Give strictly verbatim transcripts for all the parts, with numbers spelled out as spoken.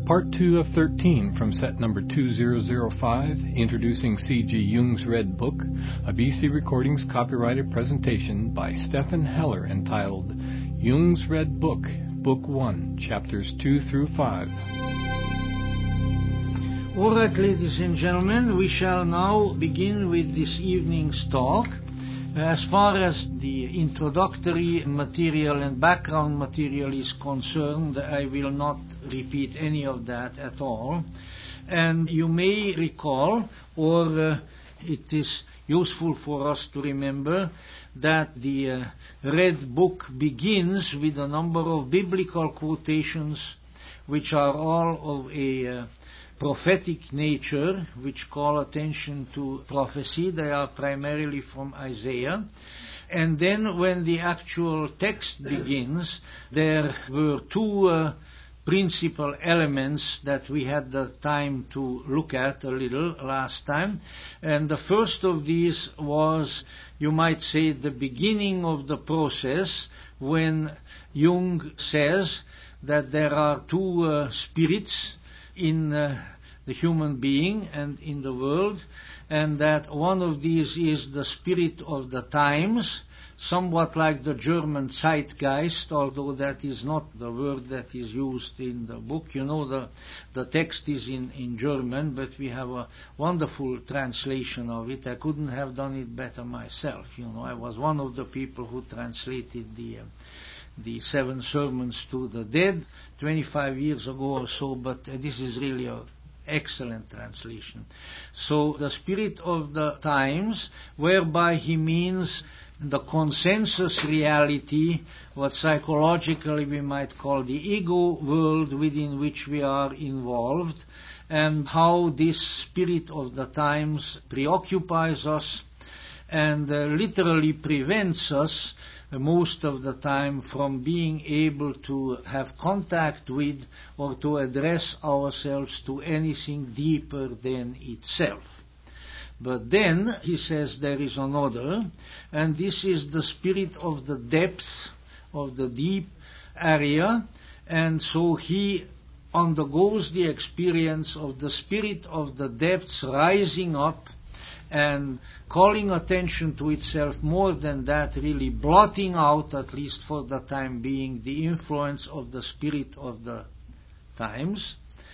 part two of thirteen from set number two thousand five, introducing C G Jung's Red Book, a B C Recordings copyrighted presentation by Stephen Heller entitled Jung's Red Book, Book one, Chapters two through five. All right, ladies and gentlemen, we shall now begin with this evening's talk. As far as the introductory material and background material is concerned, I will not repeat any of that at all. And you may recall, or uh, it is useful for us to remember, that the uh, Red Book begins with a number of biblical quotations which are all of a uh, prophetic nature, which call attention to prophecy. They are primarily from Isaiah. And then when the actual text begins, there were two uh, principal elements that we had the time to look at a little last time. And the first of these was, you might say, the beginning of the process when Jung says that there are two uh, spirits in uh, the human being and in the world, and that one of these is the spirit of the times, somewhat like the German Zeitgeist, although that is not the word that is used in the book. You know, the, the text is in, in German, but we have a wonderful translation of it. I couldn't have done it better myself. You know, I was one of the people who translated the uh, the Seven Sermons to the Dead twenty-five years ago or so, but uh, this is really an excellent translation. So the spirit of the times, whereby he means the consensus reality, what psychologically we might call the ego world within which we are involved, and how this spirit of the times preoccupies us and uh, literally prevents us most of the time from being able to have contact with or to address ourselves to anything deeper than itself. But then, he says, there is another, and this is the spirit of the depths, of the deep area, and so he undergoes the experience of the spirit of the depths rising up and calling attention to itself, more than that, really blotting out, at least for the time being, the influence of the spirit of the times,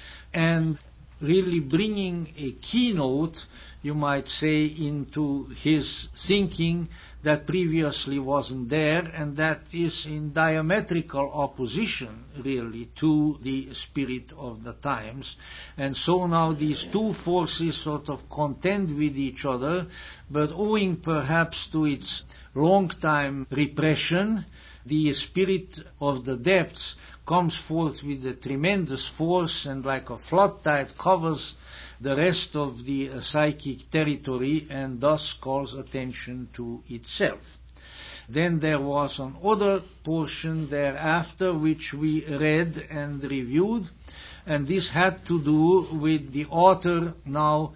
and really bringing a keynote, you might say, into his thinking that previously wasn't there, and that is in diametrical opposition, really, to the spirit of the times. And so now these two forces sort of contend with each other, but owing perhaps to its long-time repression, the spirit of the depths comes forth with a tremendous force and like a flood tide covers the rest of the uh, psychic territory and thus calls attention to itself. Then there was another portion thereafter which we read and reviewed, and this had to do with the author now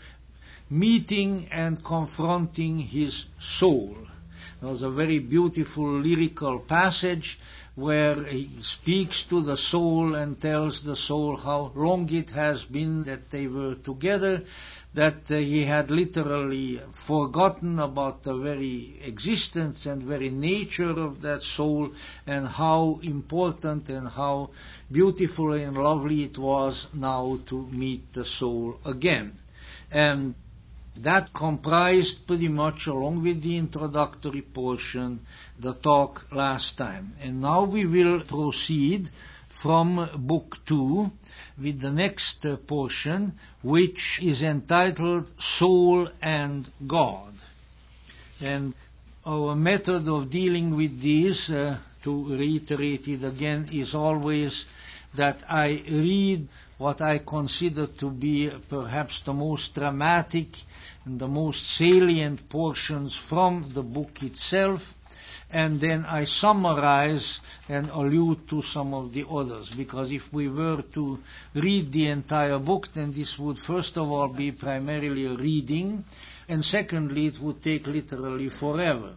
meeting and confronting his soul. There was a very beautiful lyrical passage where he speaks to the soul and tells the soul how long it has been that they were together, that uh, he had literally forgotten about the very existence and very nature of that soul, and how important and how beautiful and lovely it was now to meet the soul again. And that comprised pretty much, along with the introductory portion, the talk last time. And now we will proceed from Book two with the next uh, portion, which is entitled Soul and God. And our method of dealing with these, uh, to reiterate it again, is always that I read what I consider to be perhaps the most dramatic and the most salient portions from the book itself, and then I summarize and allude to some of the others, because if we were to read the entire book, then this would first of all be primarily a reading, and secondly it would take literally forever.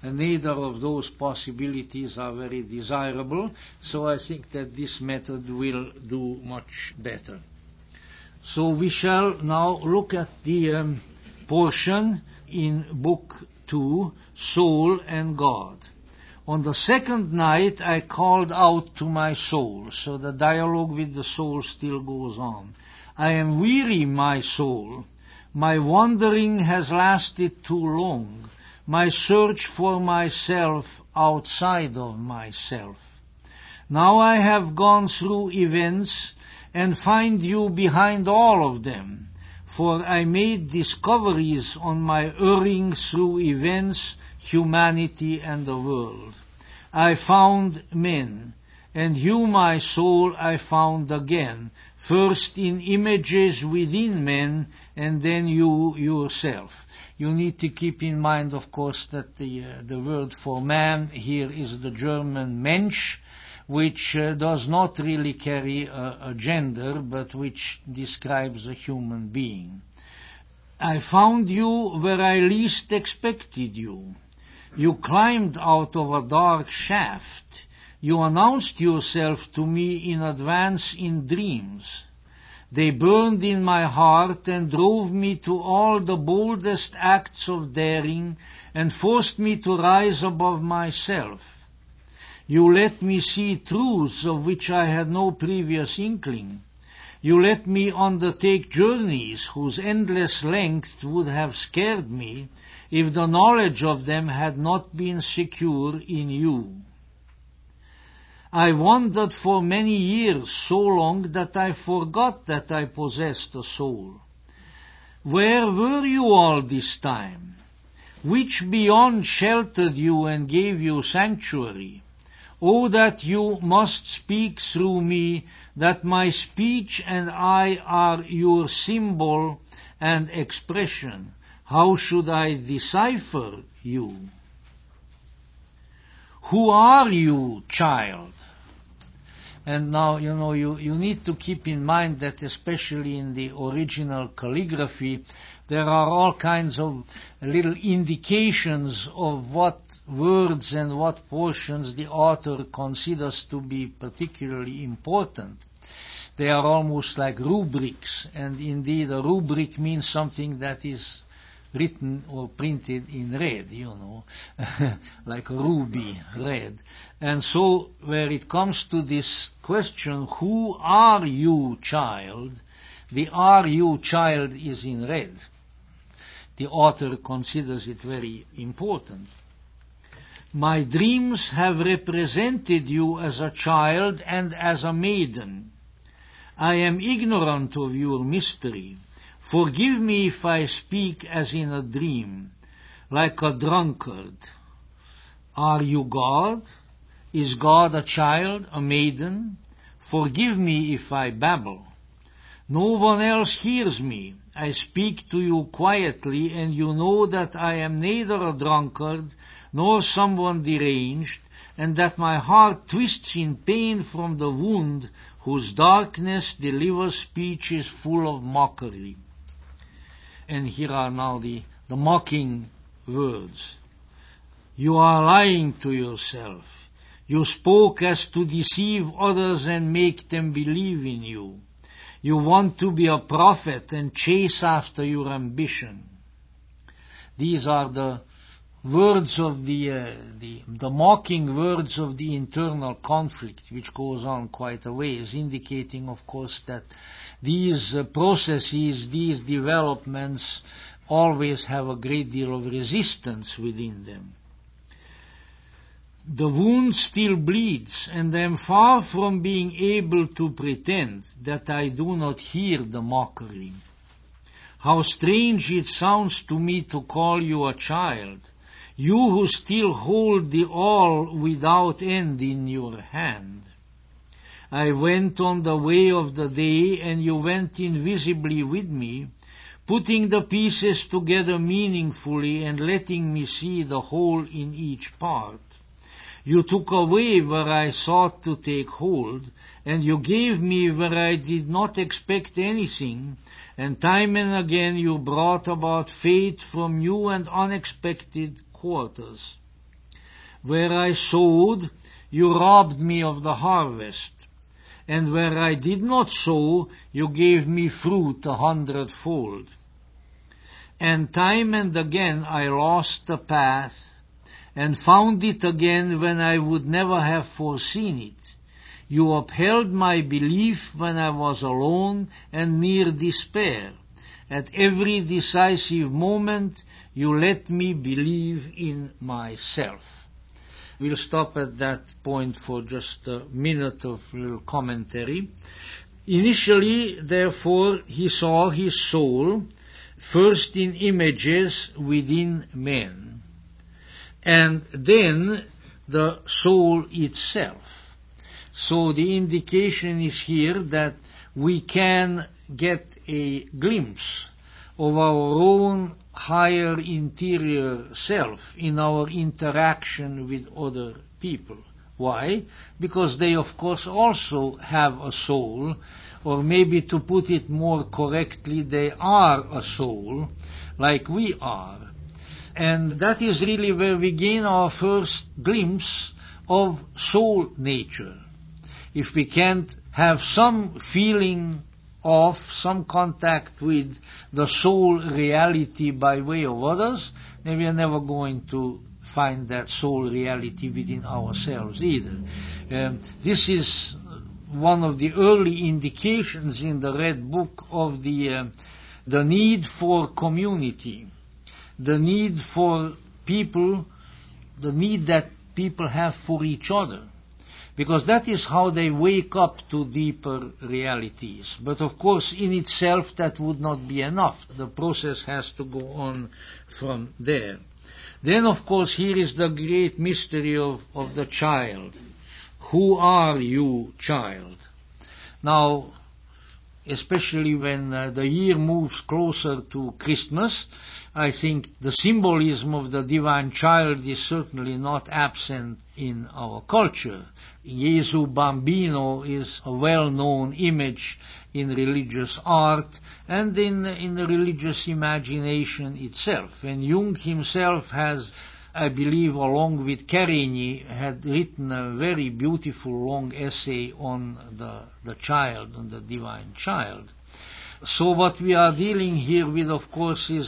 and neither of those possibilities are very desirable, so I think that this method will do much better. So we shall now look at the um, portion in Book two, Soul and God. On the second night I called out to my soul, so the dialogue with the soul still goes on. I am weary, my soul. My wandering has lasted too long. My search for myself outside of myself. Now I have gone through events and find you behind all of them, for I made discoveries on my erring through events, humanity, and the world. I found men, and you, my soul, I found again, first in images within men, and then you yourself. You need to keep in mind, of course, that the, uh, the word for man here is the German Mensch, which uh, does not really carry a, a gender, but which describes a human being. I found you where I least expected you. You climbed out of a dark shaft. You announced yourself to me in advance in dreams. They burned in my heart and drove me to all the boldest acts of daring and forced me to rise above myself. You let me see truths of which I had no previous inkling. You let me undertake journeys whose endless length would have scared me if the knowledge of them had not been secure in you. I wandered for many years, so long that I forgot that I possessed a soul. Where were you all this time? Which beyond sheltered you and gave you sanctuary? Oh, that you must speak through me, that my speech and I are your symbol and expression. How should I decipher you? Who are you, child? And now, you know, you, you need to keep in mind that especially in the original calligraphy, there are all kinds of little indications of what words and what portions the author considers to be particularly important. They are almost like rubrics, and indeed a rubric means something that is written or printed in red, you know, like a ruby, red. And so, where it comes to this question, who are you, child, the are you, child is in red. The author considers it very important. My dreams have represented you as a child and as a maiden. I am ignorant of your mystery. Forgive me if I speak as in a dream, like a drunkard. Are you God? Is God a child, a maiden? Forgive me if I babble. No one else hears me. I speak to you quietly, and you know that I am neither a drunkard nor someone deranged, and that my heart twists in pain from the wound whose darkness delivers speeches full of mockery. And here are now the, the mocking words. You are lying to yourself. You spoke as to deceive others and make them believe in you. You want to be a prophet and chase after your ambition. These are the words of the, uh, the, the mocking words of the internal conflict, which goes on quite a ways, indicating, of course, that these uh, processes, these developments always have a great deal of resistance within them. The wound still bleeds, and I am far from being able to pretend that I do not hear the mockery. How strange it sounds to me to call you a child, you who still hold the all without end in your hand. I went on the way of the day, and you went invisibly with me, putting the pieces together meaningfully and letting me see the whole in each part. You took away where I sought to take hold, and you gave me where I did not expect anything, and time and again you brought about fate from new and unexpected quarters. Where I sowed, you robbed me of the harvest. And where I did not sow, you gave me fruit a hundredfold. And time and again I lost the path, and found it again when I would never have foreseen it. You upheld my belief when I was alone and near despair. At every decisive moment, you let me believe in myself. We'll stop at that point for just a minute of little commentary. Initially, therefore, he saw his soul first in images within man, and then the soul itself. So the indication is here that we can get a glimpse of our own higher interior self in our interaction with other people. Why? Because they, of course, also have a soul, or maybe to put it more correctly, they are a soul, like we are. And that is really where we gain our first glimpse of soul nature. If we can't have some feeling of, some contact with the soul reality by way of others, then we are never going to find that soul reality within ourselves either. Um, this is one of the early indications in the Red Book of the uh, the need for community, the need for people, the need that people have for each other. Because that is how they wake up to deeper realities. But of course, in itself, that would not be enough. The process has to go on from there. Then, of course, here is the great mystery of, of the child. Who are you, child? Now, especially when uh, the year moves closer to Christmas, I think the symbolism of the divine child is certainly not absent in our culture. Gesù Bambino is a well-known image in religious art and in, in the religious imagination itself. And Jung himself has, I believe, along with Carigny, had written a very beautiful long essay on the, the child, on the divine child. So what we are dealing here with, of course, is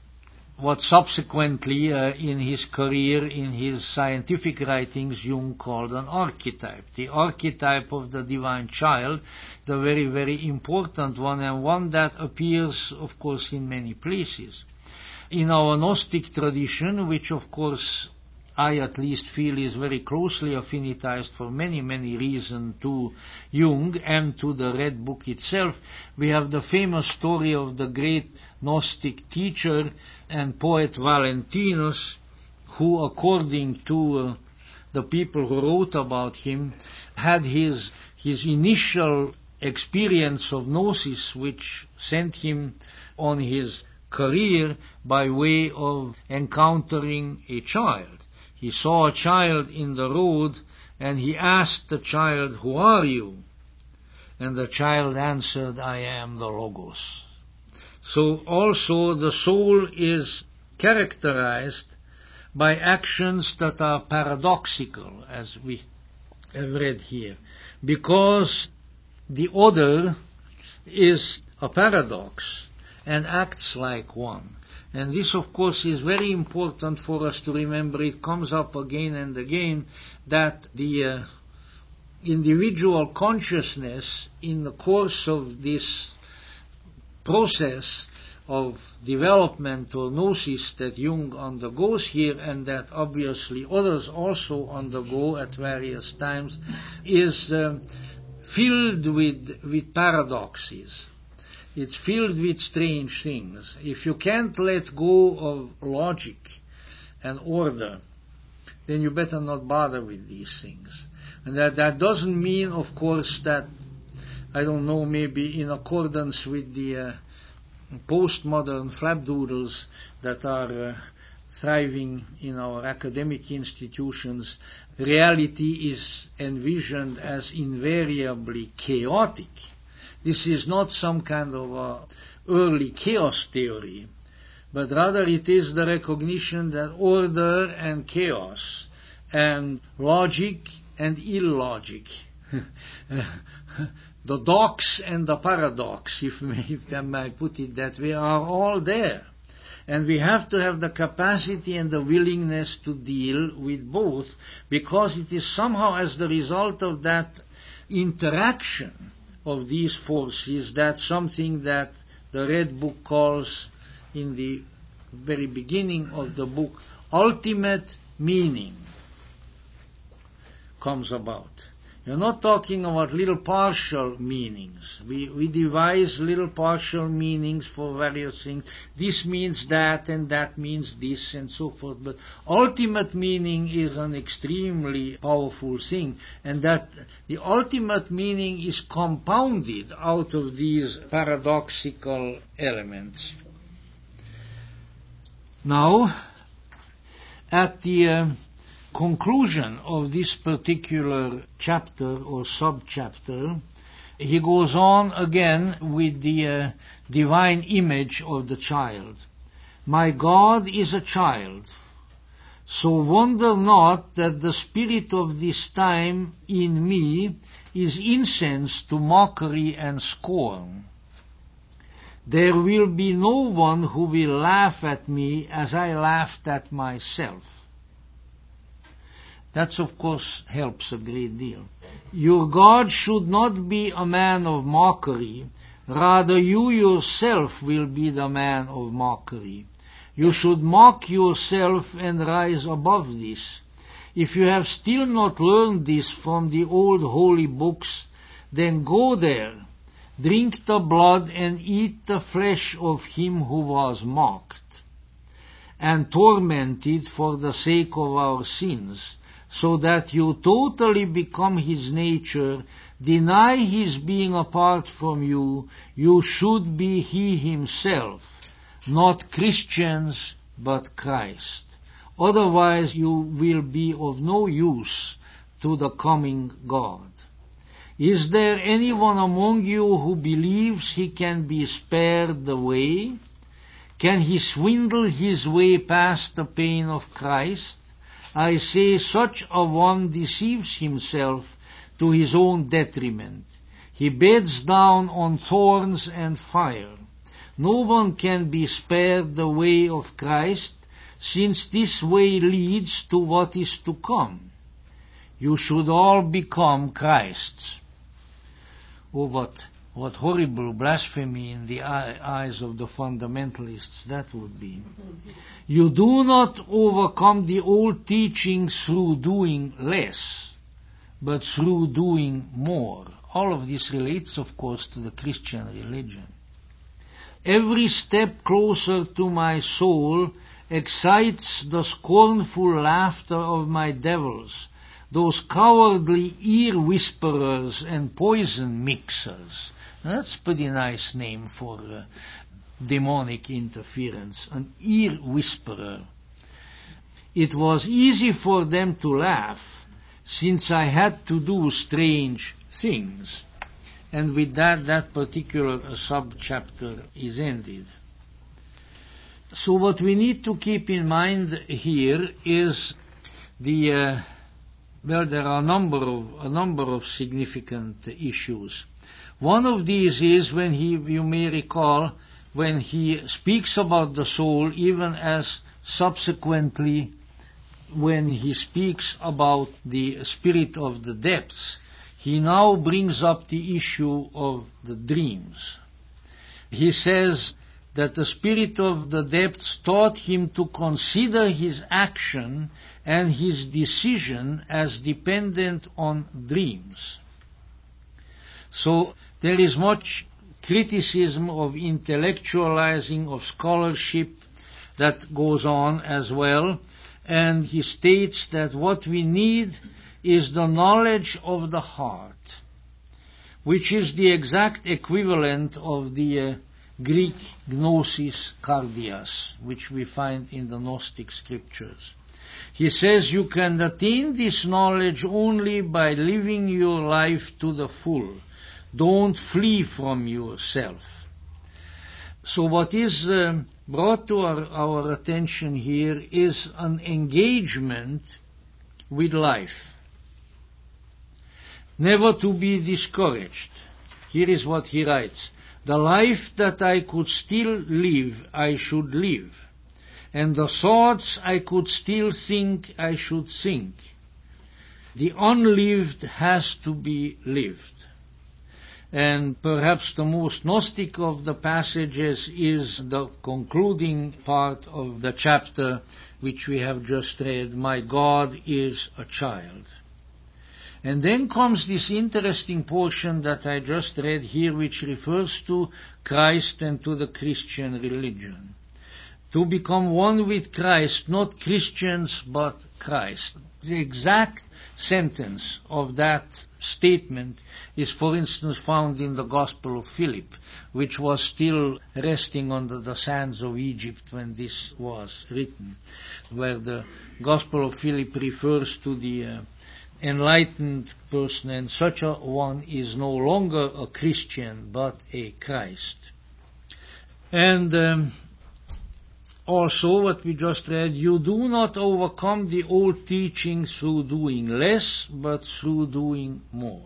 what subsequently uh, in his career, in his scientific writings, Jung called an archetype. The archetype of the divine child, the very, very important one, and one that appears, of course, in many places. In our Gnostic tradition, which, of course, I at least feel is very closely affinitized for many, many reasons to Jung and to the Red Book itself, we have the famous story of the great Gnostic teacher and poet Valentinus, who, according to uh, the people who wrote about him, had his, his initial experience of gnosis, which sent him on his career by way of encountering a child. He saw a child in the road, and he asked the child, "Who are you?" And the child answered, "I am the Logos." So also the soul is characterized by actions that are paradoxical, as we have read here, because the other is a paradox and acts like one. And this, of course, is very important for us to remember. It comes up again and again that the uh, individual consciousness in the course of this process of development or gnosis that Jung undergoes here, and that obviously others also undergo at various times, is uh, filled with, with paradoxes. It's filled with strange things. If you can't let go of logic and order, then you better not bother with these things. And that, that doesn't mean, of course, that, I don't know, maybe in accordance with the uh, postmodern flapdoodles that are uh, thriving in our academic institutions, reality is envisioned as invariably chaotic. This is not some kind of a early chaos theory, but rather it is the recognition that order and chaos and logic and illogic. The dox and the paradox, if, if I may put it that way, are all there. And we have to have the capacity and the willingness to deal with both, because it is somehow as the result of that interaction of these forces that something that the Red Book calls in the very beginning of the book ultimate meaning comes about. You're not talking about little partial meanings. We, we devise little partial meanings for various things. This means that, and that means this, and so forth. But ultimate meaning is an extremely powerful thing, and that the ultimate meaning is compounded out of these paradoxical elements. Now, at the Uh, conclusion of this particular chapter or sub-chapter, he goes on again with the uh, divine image of the child. My God is a child, so wonder not that the spirit of this time in me is incense to mockery and scorn. There will be no one who will laugh at me as I laughed at myself. That, of course, helps a great deal. Your God should not be a man of mockery. Rather, you yourself will be the man of mockery. You should mock yourself and rise above this. If you have still not learned this from the old holy books, then go there, drink the blood and eat the flesh of him who was mocked and tormented for the sake of our sins, so that you totally become his nature, deny his being apart from you. You should be he himself, not Christians, but Christ. Otherwise you will be of no use to the coming God. Is there anyone among you who believes he can be spared the way? Can he swindle his way past the pain of Christ? I say such a one deceives himself to his own detriment. He beds down on thorns and fire. No one can be spared the way of Christ, since this way leads to what is to come. You should all become Christs. Oh, what, what horrible blasphemy in the eyes of the fundamentalists that would be. You do not overcome the old teaching through doing less, but through doing more. All of this relates, of course, to the Christian religion. Every step closer to my soul excites the scornful laughter of my devils, those cowardly ear whisperers and poison mixers. Now, that's a pretty nice name for uh, demonic interference, an ear whisperer. It was easy for them to laugh, since I had to do strange things. And with that, that particular uh, sub-chapter is ended. So what we need to keep in mind here is the, uh, well, there are a number of, a number of significant issues. One of these is when he, you may recall, when he speaks about the soul, even as subsequently when he speaks about the spirit of the depths, he now brings up the issue of the dreams. He says that the spirit of the depths taught him to consider his action and his decision as dependent on dreams. So there is much criticism of intellectualizing of scholarship that goes on as well, and he states that what we need is the knowledge of the heart, which is the exact equivalent of the uh, Greek gnosis kardias, which we find in the Gnostic scriptures. He says you can attain this knowledge only by living your life to the full. Don't flee from yourself. So what is uh, brought to our, our attention here is an engagement with life. Never to be discouraged. Here is what he writes. The life that I could still live, I should live. And the thoughts I could still think, I should think. The unlived has to be lived. And perhaps the most Gnostic of the passages is the concluding part of the chapter which we have just read, My God is a child. And then comes this interesting portion that I just read here, which refers to Christ and to the Christian religion. To become one with Christ, not Christians, but Christ. The exact sentence of that statement is, for instance, found in the Gospel of Philip, which was still resting under the sands of Egypt when this was written, where the Gospel of Philip refers to the uh, enlightened person, and such a one is no longer a Christian, but a Christ. And um, also what we just read, you do not overcome the old teaching through doing less, but through doing more.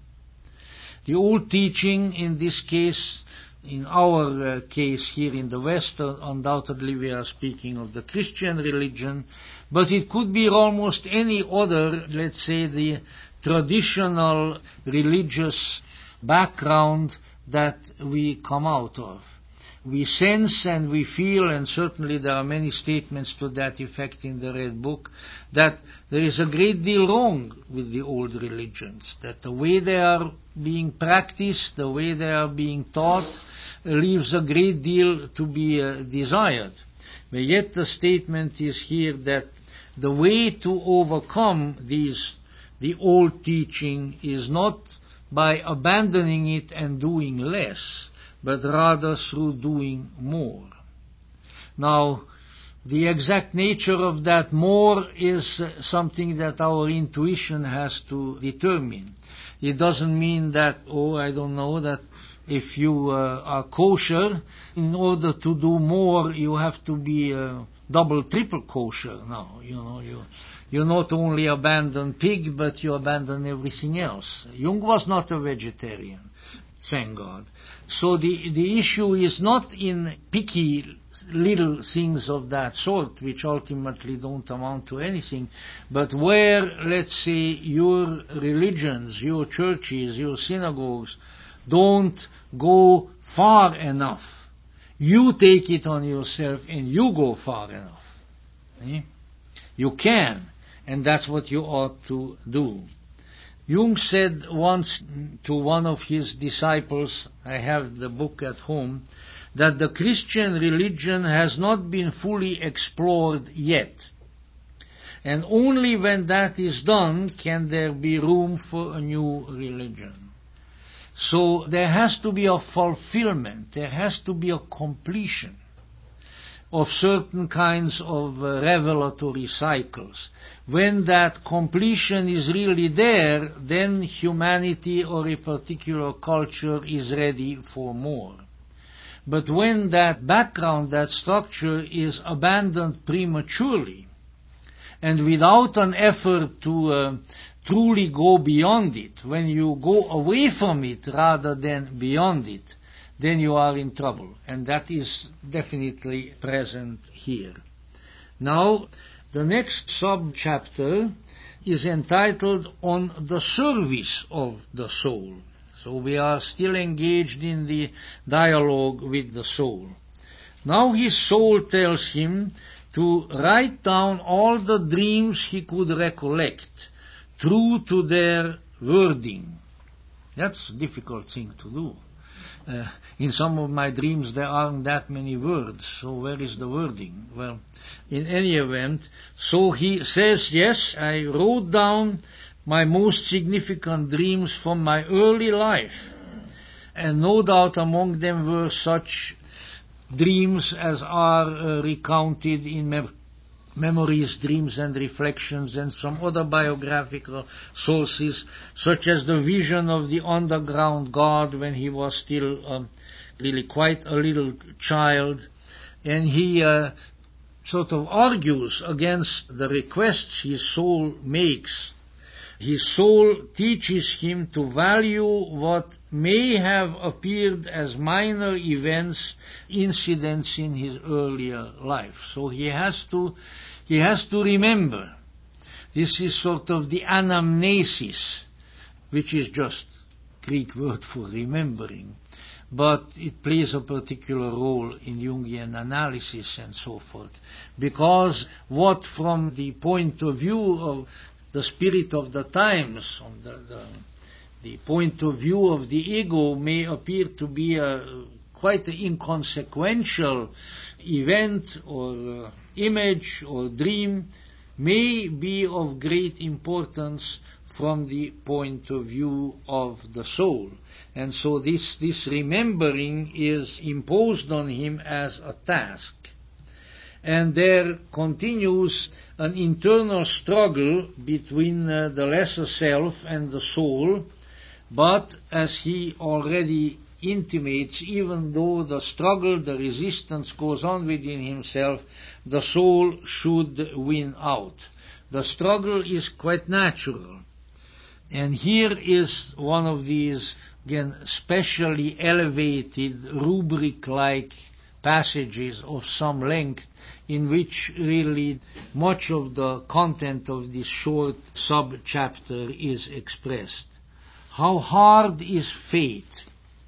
The old teaching, in this case, in our uh, case here in the West, uh, undoubtedly we are speaking of the Christian religion, but it could be almost any other, let's say, the traditional religious background that we come out of. We sense and we feel, and certainly there are many statements to that effect in the Red Book, that there is a great deal wrong with the old religions, that the way they are being practiced, the way they are being taught, leaves a great deal to be uh, desired. But yet the statement is here that the way to overcome these, the old teaching, is not by abandoning it and doing less, but rather through doing more. Now, the exact nature of that more is uh, something that our intuition has to determine. It doesn't mean that, oh, I don't know, that if you uh, are kosher, in order to do more, you have to be uh, double, triple kosher. No, you know, you you not only abandon pig, but you abandon everything else. Jung was not a vegetarian, thank God. So the, the issue is not in picky little things of that sort, which ultimately don't amount to anything, but where, let's say, your religions, your churches, your synagogues don't go far enough. You take it on yourself and you go far enough. Eh? You can, and that's what you ought to do. Jung said once to one of his disciples, I have the book at home, that the Christian religion has not been fully explored yet. And only when that is done can there be room for a new religion. So there has to be a fulfillment, there has to be a completion of certain kinds of uh, revelatory cycles. When that completion is really there, then humanity or a particular culture is ready for more. But when that background, that structure is abandoned prematurely, and without an effort to uh, truly go beyond it, when you go away from it rather than beyond it, then you are in trouble. And that is definitely present here. Now, the next sub-chapter is entitled On the Service of the Soul. So we are still engaged in the dialogue with the soul. Now his soul tells him to write down all the dreams he could recollect, true to their wording. That's a difficult thing to do. Uh, in some of my dreams there aren't that many words, so where is the wording? Well, in any event, so he says, yes, I wrote down my most significant dreams from my early life, and no doubt among them were such dreams as are uh, recounted in mem- Memories, Dreams and Reflections, and some other biographical sources, such as the vision of the underground God when he was still um, really quite a little child, and he uh, sort of argues against the requests his soul makes. His soul teaches him to value what may have appeared as minor events, incidents in his earlier life. So he has to, he has to remember. This is sort of the anamnesis, which is just Greek word for remembering. But it plays a particular role in Jungian analysis and so forth. Because what from the point of view of the spirit of the times, from the, the, the point of view of the ego, may appear to be a quite an inconsequential event or uh, image or dream, may be of great importance from the point of view of the soul. And so this, this remembering is imposed on him as a task. And there continues an internal struggle between uh, the lesser self and the soul, but as he already intimates, even though the struggle, the resistance goes on within himself, the soul should win out. The struggle is quite natural. And here is one of these, again, specially elevated, rubric-like passages of some length, in which really much of the content of this short sub-chapter is expressed. How hard is fate?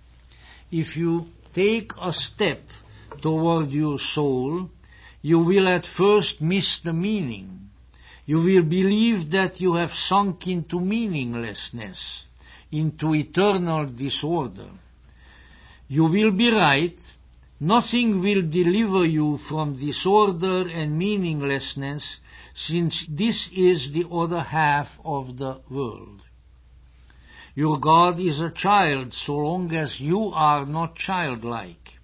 If you take a step toward your soul, you will at first miss the meaning. You will believe that you have sunk into meaninglessness, into eternal disorder. You will be right. Nothing will deliver you from disorder and meaninglessness, since this is the other half of the world. Your God is a child so long as you are not childlike.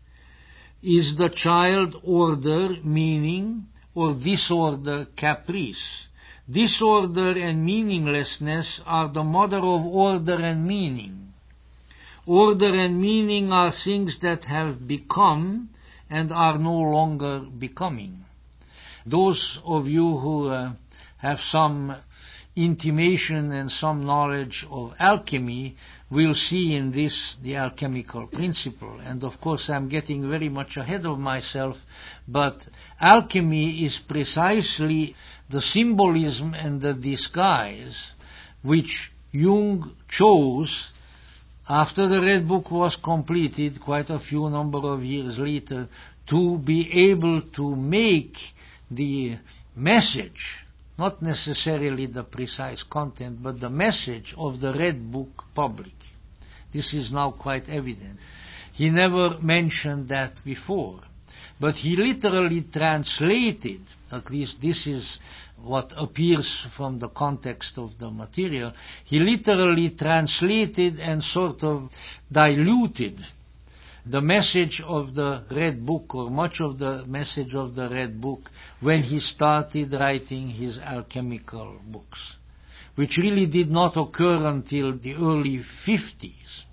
Is the child order, meaning, or disorder, caprice? Disorder and meaninglessness are the mother of order and meaning. Order and meaning are things that have become and are no longer becoming. Those of you who uh, have some intimation and some knowledge of alchemy will see in this the alchemical principle. And of course I'm getting very much ahead of myself, but alchemy is precisely the symbolism and the disguise which Jung chose after the Red Book was completed, quite a few number of years later, to be able to make the message, not necessarily the precise content, but the message of the Red Book public. This is now quite evident. He never mentioned that before, but he literally translated, at least this is what appears from the context of the material, he literally translated and sort of diluted the message of the Red Book, or much of the message of the Red Book, when he started writing his alchemical books, which really did not occur until the early fifties.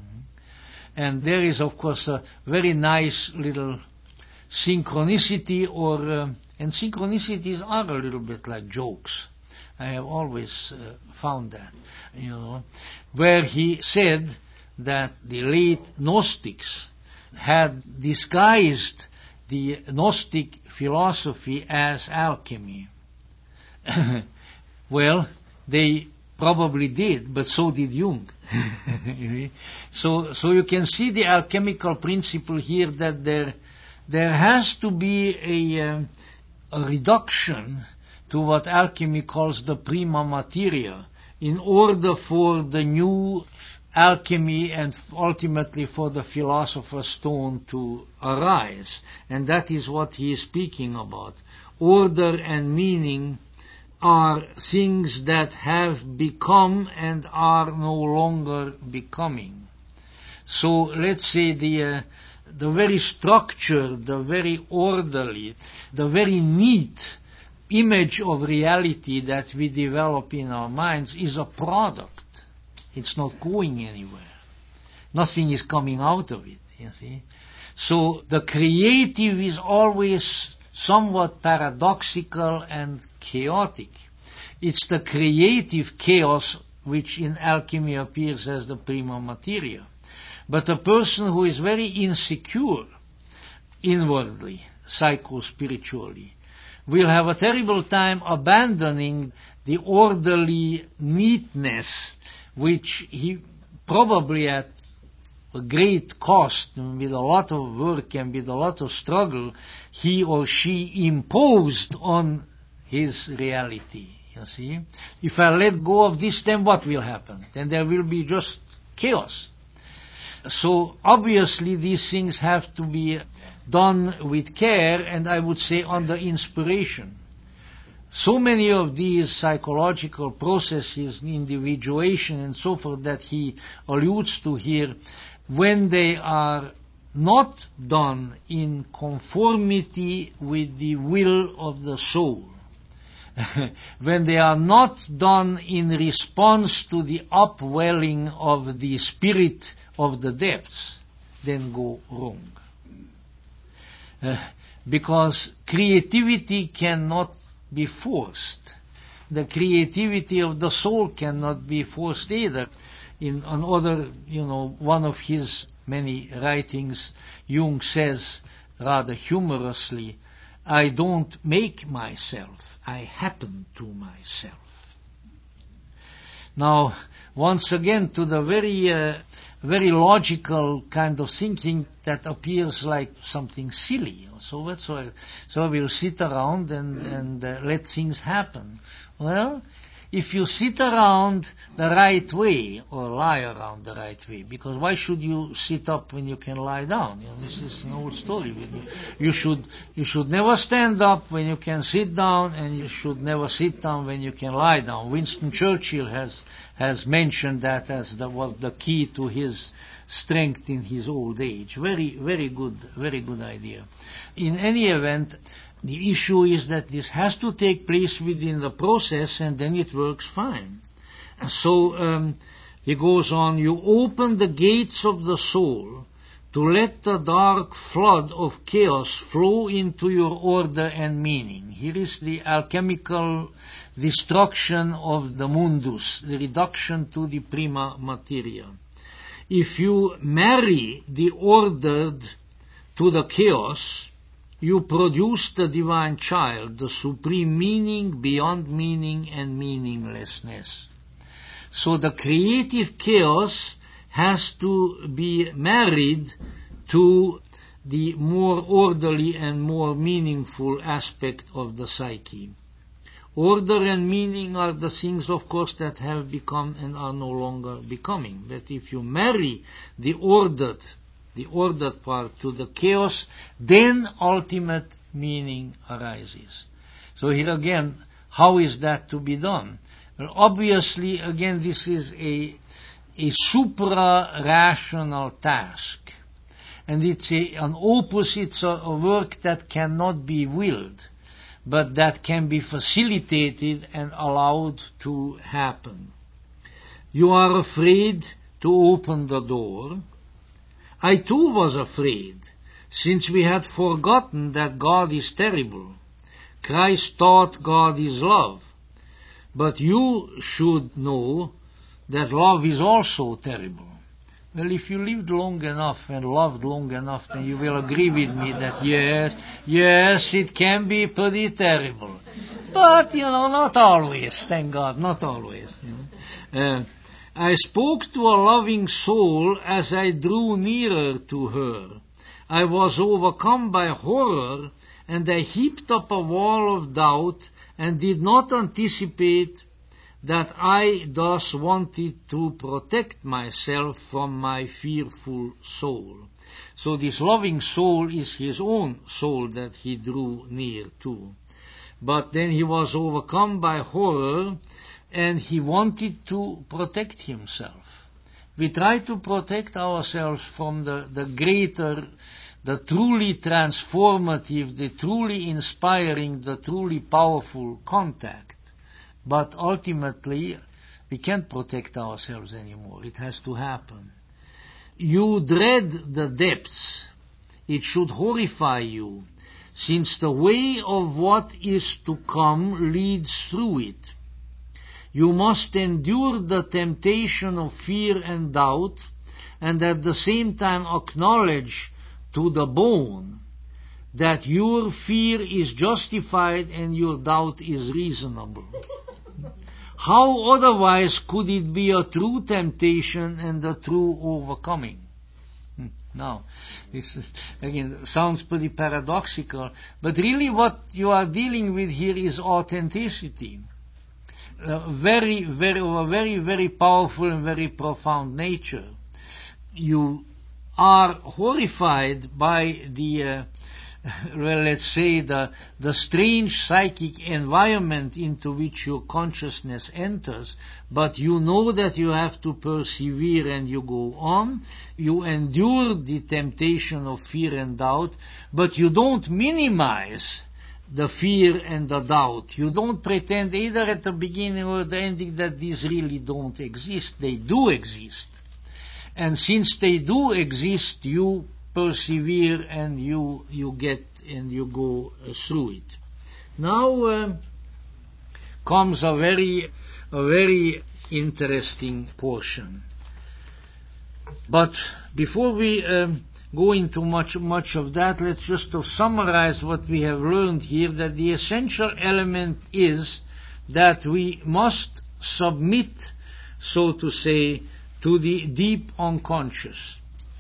And there is, of course, a very nice little synchronicity, or uh, and synchronicities are a little bit like jokes. I have always uh, found that, you know, where he said that the late Gnostics had disguised the Gnostic philosophy as alchemy. Well, they probably did, but so did Jung. so, so you can see the alchemical principle here, that there, there has to be a, uh, a reduction to what alchemy calls the prima materia, in order for the new alchemy and ultimately for the philosopher's stone to arise. And that is what he is speaking about. Order and meaning are things that have become and are no longer becoming. So let's say the uh, the very structure, the very orderly, the very neat image of reality that we develop in our minds is a product. It's not going anywhere. Nothing is coming out of it, you see. So the creative is always somewhat paradoxical and chaotic. It's the creative chaos which in alchemy appears as the prima materia. But a person who is very insecure inwardly, psycho-spiritually, will have a terrible time abandoning the orderly neatness which he probably at a great cost, with a lot of work and with a lot of struggle, he or she imposed on his reality. You see? If I let go of this, then what will happen? Then there will be just chaos. So obviously these things have to be done with care, and I would say under inspiration. So many of these psychological processes, individuation and so forth that he alludes to here, when they are not done in conformity with the will of the soul, when they are not done in response to the upwelling of the spirit of the depths, then go wrong. Uh, because creativity cannot be forced. The creativity of the soul cannot be forced either. In another, you know, one of his many writings, Jung says rather humorously, I don't make myself, I happen to myself. Now, once again, to the very, uh, very logical kind of thinking that appears like something silly. So that's why, so we'll sit around and, and uh, let things happen. Well, if you sit around the right way, or lie around the right way, because why should you sit up when you can lie down? You know, this is an old story. You should, you should never stand up when you can sit down, and you should never sit down when you can lie down. Winston Churchill has, has mentioned that as the, was the key to his strength in his old age. Very, very good, very good idea. In any event, the issue is that this has to take place within the process, and then it works fine. So um, he goes on, you open the gates of the soul to let the dark flood of chaos flow into your order and meaning. Here is the alchemical destruction of the mundus, the reduction to the prima materia. If you marry the ordered to the chaos, you produce the divine child, the supreme meaning beyond meaning and meaninglessness. So the creative chaos has to be married to the more orderly and more meaningful aspect of the psyche. Order and meaning are the things, of course, that have become and are no longer becoming. But if you marry the ordered the ordered part to the chaos, then ultimate meaning arises. So here again, how is that to be done? Well, obviously, again, this is a, a supra-rational task. And it's a, an opus, it's a, a work that cannot be willed, but that can be facilitated and allowed to happen. You are afraid to open the door. I too was afraid, since we had forgotten that God is terrible. Christ taught God is love. But you should know that love is also terrible. Well, if you lived long enough and loved long enough, then you will agree with me that yes, yes, it can be pretty terrible. But, you know, not always, thank God, not always. You know. Uh, I spoke to a loving soul as I drew nearer to her. I was overcome by horror, and I heaped up a wall of doubt and did not anticipate that I thus wanted to protect myself from my fearful soul. So this loving soul is his own soul that he drew near to. But then he was overcome by horror, and he wanted to protect himself. We try to protect ourselves from the, the greater, the truly transformative, the truly inspiring, the truly powerful contact. But ultimately, we can't protect ourselves anymore. It has to happen. You dread the depths. It should horrify you. since the way of what is to come leads through it. You must endure the temptation of fear and doubt, and at the same time acknowledge to the bone that your fear is justified and your doubt is reasonable. How otherwise could it be a true temptation and a true overcoming? Now, this is, again, sounds pretty paradoxical, but really what you are dealing with here is authenticity. Uh, very, very, of a very, very powerful and very profound nature. You are horrified by the, uh, well, let's say, the, the strange psychic environment into which your consciousness enters, but you know that you have to persevere and you go on. You endure the temptation of fear and doubt, but you don't minimize the fear and the doubt. You don't pretend either at the beginning or the ending that these really don't exist. They do exist. And since they do exist, you persevere and you you get and you go uh, through it. Now uh, comes a very a very interesting portion. But before we um, go into much much of that, let's just to summarize what we have learned here, that the essential element is that we must submit, so to say, to the deep unconscious,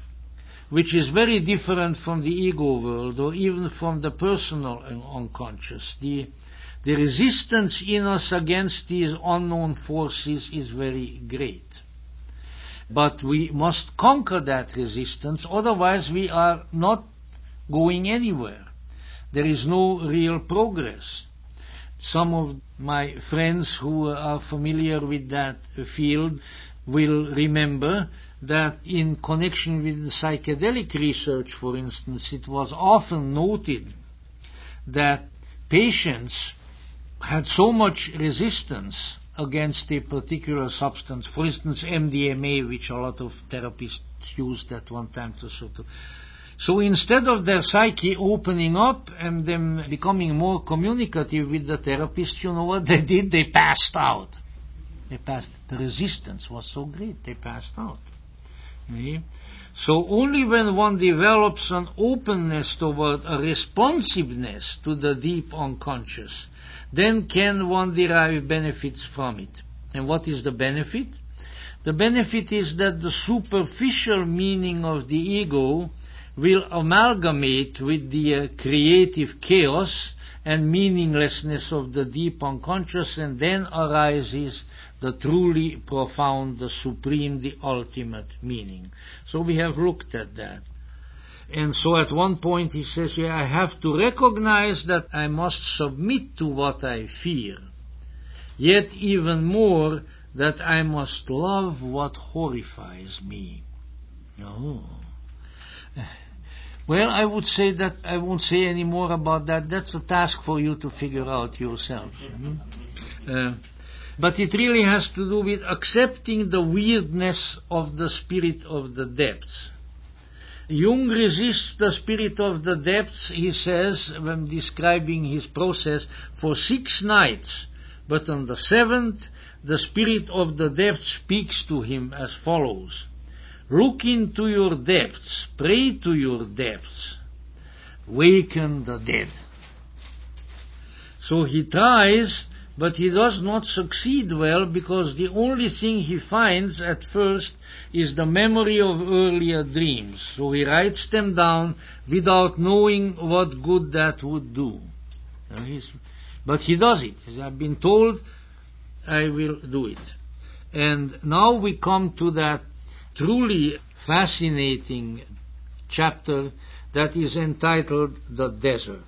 which is very different from the ego world or even from the personal unconscious. The, the resistance in us against these unknown forces is very great. But we must conquer that resistance, otherwise we are not going anywhere. There is no real progress. Some of my friends who are familiar with that field will remember that in connection with the psychedelic research, for instance, it was often noted that patients had so much resistance against a particular substance, for instance M D M A, which a lot of therapists used at one time to sort of. So instead of their psyche opening up and them becoming more communicative with the therapist, you know what they did? They passed out. They passed. The resistance was so great, they passed out. Okay? So only when one develops an openness toward a responsiveness to the deep unconscious, then can one derive benefits from it. And what is the benefit? The benefit is that the superficial meaning of the ego will amalgamate with the uh, creative chaos and meaninglessness of the deep unconscious, and then arises the truly profound, the supreme, the ultimate meaning. So we have looked at that. And so at one point he says, yeah, I have to recognize that I must submit to what I fear, yet even more that I must love what horrifies me. Oh. Well, I would say that I won't say any more about that. That's a task for you to figure out yourselves. Mm-hmm. Uh, but it really has to do with accepting the weirdness of the spirit of the depths. Jung resists the spirit of the depths, he says, when describing his process, for six nights. But on the seventh, the spirit of the depths speaks to him as follows. Look into your depths, pray to your depths, waken the dead. So he tries, but he does not succeed well, because the only thing he finds at first is the memory of earlier dreams. So he writes them down without knowing what good that would do. But he does it. I've been told, I will do it. And now we come to that truly fascinating chapter that is entitled The Desert.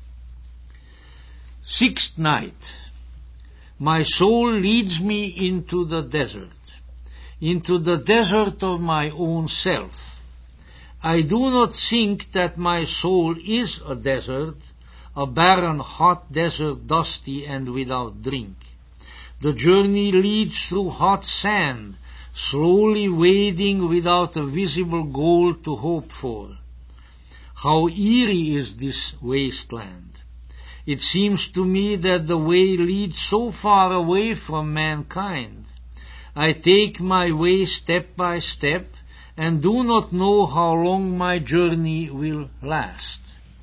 Sixth night. My soul leads me into the desert, into the desert of my own self. I do not think that my soul is a desert, a barren, hot desert, dusty and without drink. The journey leads through hot sand, slowly wading without a visible goal to hope for. How eerie is this wasteland! It seems to me that the way leads so far away from mankind. I take my way step by step, and do not know how long my journey will last.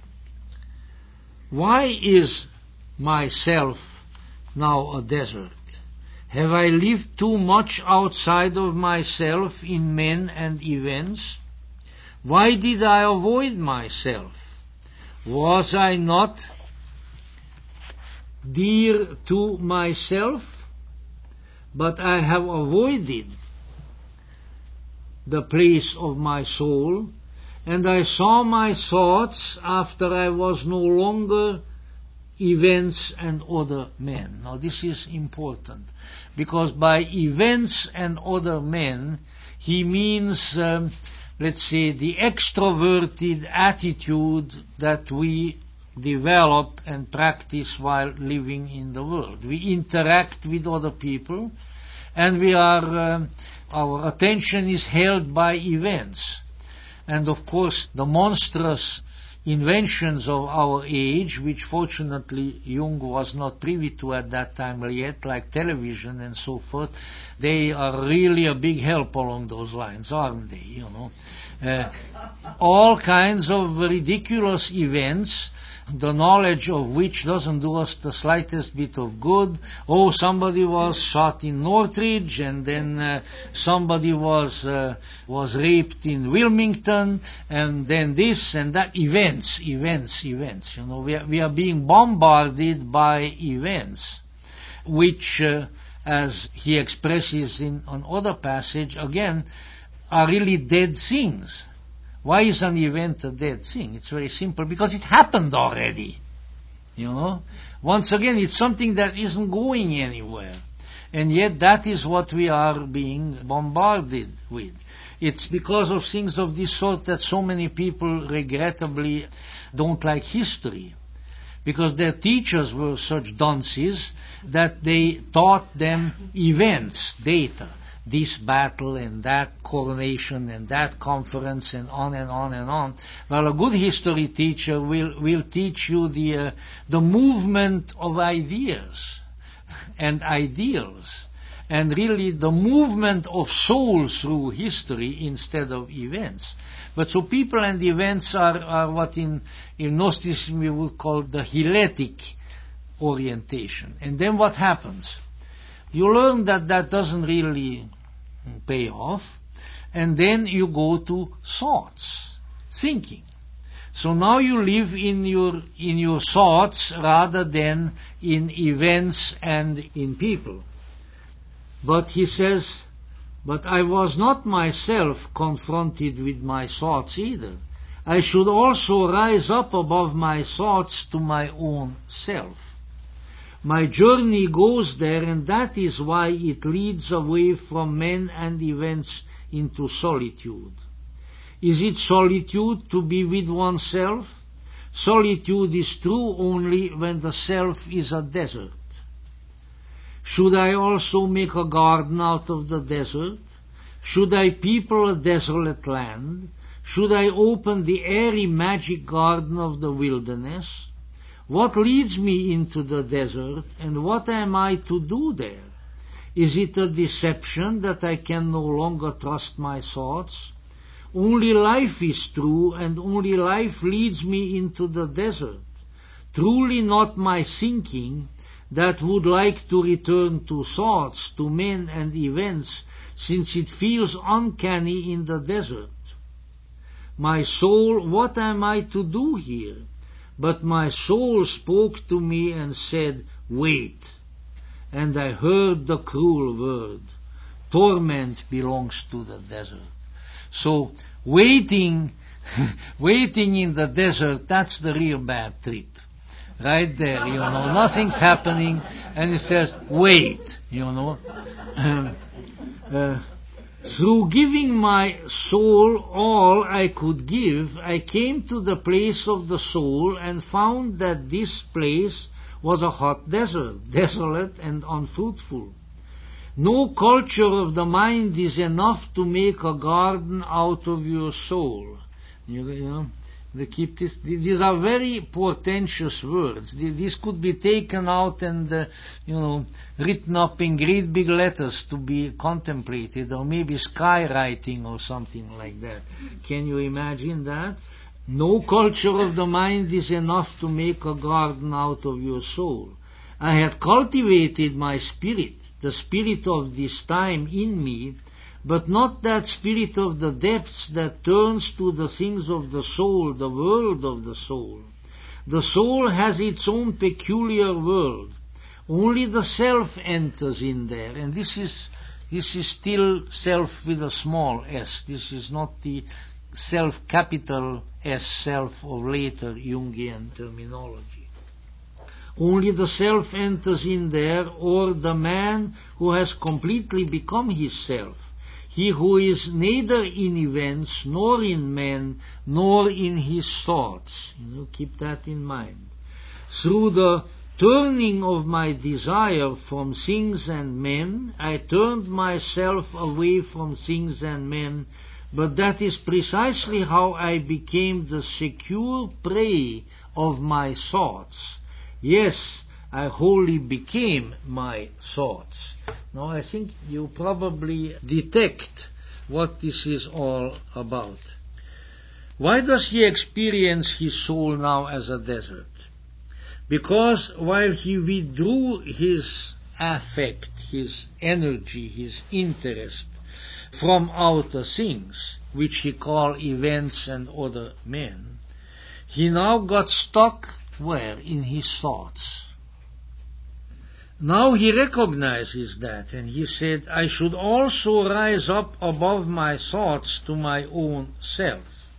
Why is myself now a desert? Have I lived too much outside of myself in men and events? Why did I avoid myself? Was I not dear to myself? But I have avoided the place of my soul, and I saw my thoughts after I was no longer events and other men. Now this is important, because by events and other men, he means, um, let's say, the extroverted attitude that we develop and practice while living in the world. We interact with other people, and we are, uh, our attention is held by events. And of course, the monstrous inventions of our age, which fortunately Jung was not privy to at that time yet, like television and so forth, they are really a big help along those lines, aren't they? You know, uh, all kinds of ridiculous events, the knowledge of which doesn't do us the slightest bit of good. Oh, somebody was shot in Northridge, and then uh, somebody was uh, was raped in Wilmington, and then this and that. Events, events, events. You know, we are, we are being bombarded by events, which, uh, as he expresses in another passage, again, are really dead things. Why is an event a dead thing? It's very simple, because it happened already. You know? Once again, it's something that isn't going anywhere. And yet that is what we are being bombarded with. It's because of things of this sort that so many people regrettably don't like history. Because their teachers were such dunces that they taught them events, data. This battle and that coronation and that conference and on and on and on. Well, a good history teacher will, will teach you the, uh, the movement of ideas and ideals, and really the movement of souls through history instead of events. But so people and events are, are what in, in Gnosticism we would call the hyletic orientation. And then what happens? You learn that that doesn't really pay off, and then you go to thoughts, thinking. So now you live in your in your thoughts rather than in events and in people. But he says, but I was not myself confronted with my thoughts either. I should also rise up above my thoughts to my own self. My journey goes there, and that is why it leads away from men and events into solitude. Is it solitude to be with oneself? Solitude is true only when the self is a desert. Should I also make a garden out of the desert? Should I people a desolate land? Should I open the airy magic garden of the wilderness? What leads me into the desert, and what am I to do there? Is it a deception that I can no longer trust my thoughts? Only life is true, and only life leads me into the desert. Truly not my thinking that would like to return to thoughts, to men and events, since it feels uncanny in the desert. My soul, what am I to do here? But my soul spoke to me and said, wait. And I heard the cruel word, torment belongs to the desert. So waiting, waiting in the desert, that's the real bad trip. Right there, you know, nothing's happening, and it says, wait, you know. uh, Through giving my soul all I could give, I came to the place of the soul and found that this place was a hot desert, desolate and unfruitful. No culture of the mind is enough to make a garden out of your soul. You, you know, They keep this. These are very portentous words. These could be taken out and, uh, you know, written up in great big letters to be contemplated, or maybe skywriting or something like that. Can you imagine that? No culture of the mind is enough to make a garden out of your soul. I had cultivated my spirit, the spirit of this time in me, but not that spirit of the depths that turns to the things of the soul, the world of the soul. The soul has its own peculiar world. Only the self enters in there, and this is this is still self with a small s. This is not the self capital S self of later Jungian terminology. Only the self enters in there, or the man who has completely become his self. He who is neither in events, nor in men, nor in his thoughts. You know, keep that in mind. Through the turning of my desire from things and men, I turned myself away from things and men, but that is precisely how I became the secure prey of my thoughts. Yes, I wholly became my thoughts. Now I think you probably detect what this is all about. Why does he experience his soul now as a desert? Because while he withdrew his affect, his energy, his interest from outer things, which he called events and other men, he now got stuck where? In his thoughts. Now he recognizes that, and he said, I should also rise up above my thoughts to my own self.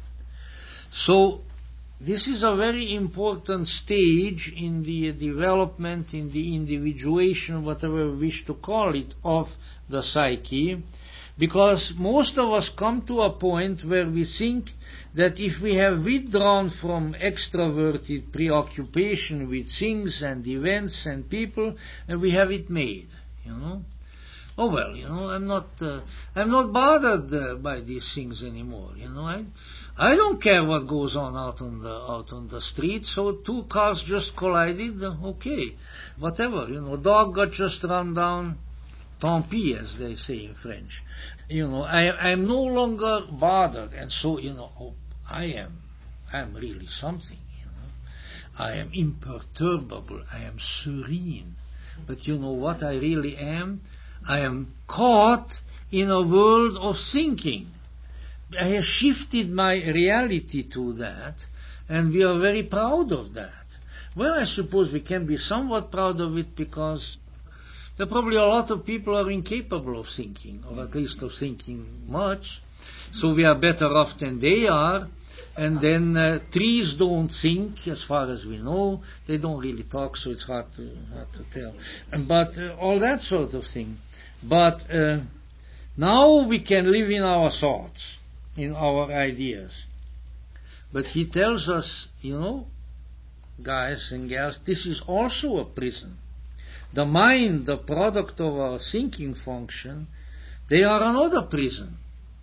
So, this is a very important stage in the development, in the individuation, whatever we wish to call it, of the psyche, because most of us come to a point where we think that if we have withdrawn from extroverted preoccupation with things and events and people, and we have it made, you know. Oh well, you know, I'm not, uh, I'm not bothered uh, by these things anymore. You know, I, I don't care what goes on out on the out on the street. So two cars just collided. Okay, whatever. You know, dog got just run down. Tant pis, as they say in French. You know, I, I'm no longer bothered, and so you know, oh, I am, I am really something. You know, I am imperturbable. I am serene. But you know what I really am? I am caught in a world of thinking. I have shifted my reality to that, and we are very proud of that. Well, I suppose we can be somewhat proud of it because there are probably a lot of people are incapable of thinking, or at least of thinking much. So we are better off than they are. And then uh, trees don't think, as far as we know. They don't really talk, so it's hard to, hard to tell. But uh, all that sort of thing. But uh, now we can live in our thoughts, in our ideas. But he tells us, you know, guys and gals, this is also a prison. The mind, the product of our thinking function, they are another prison.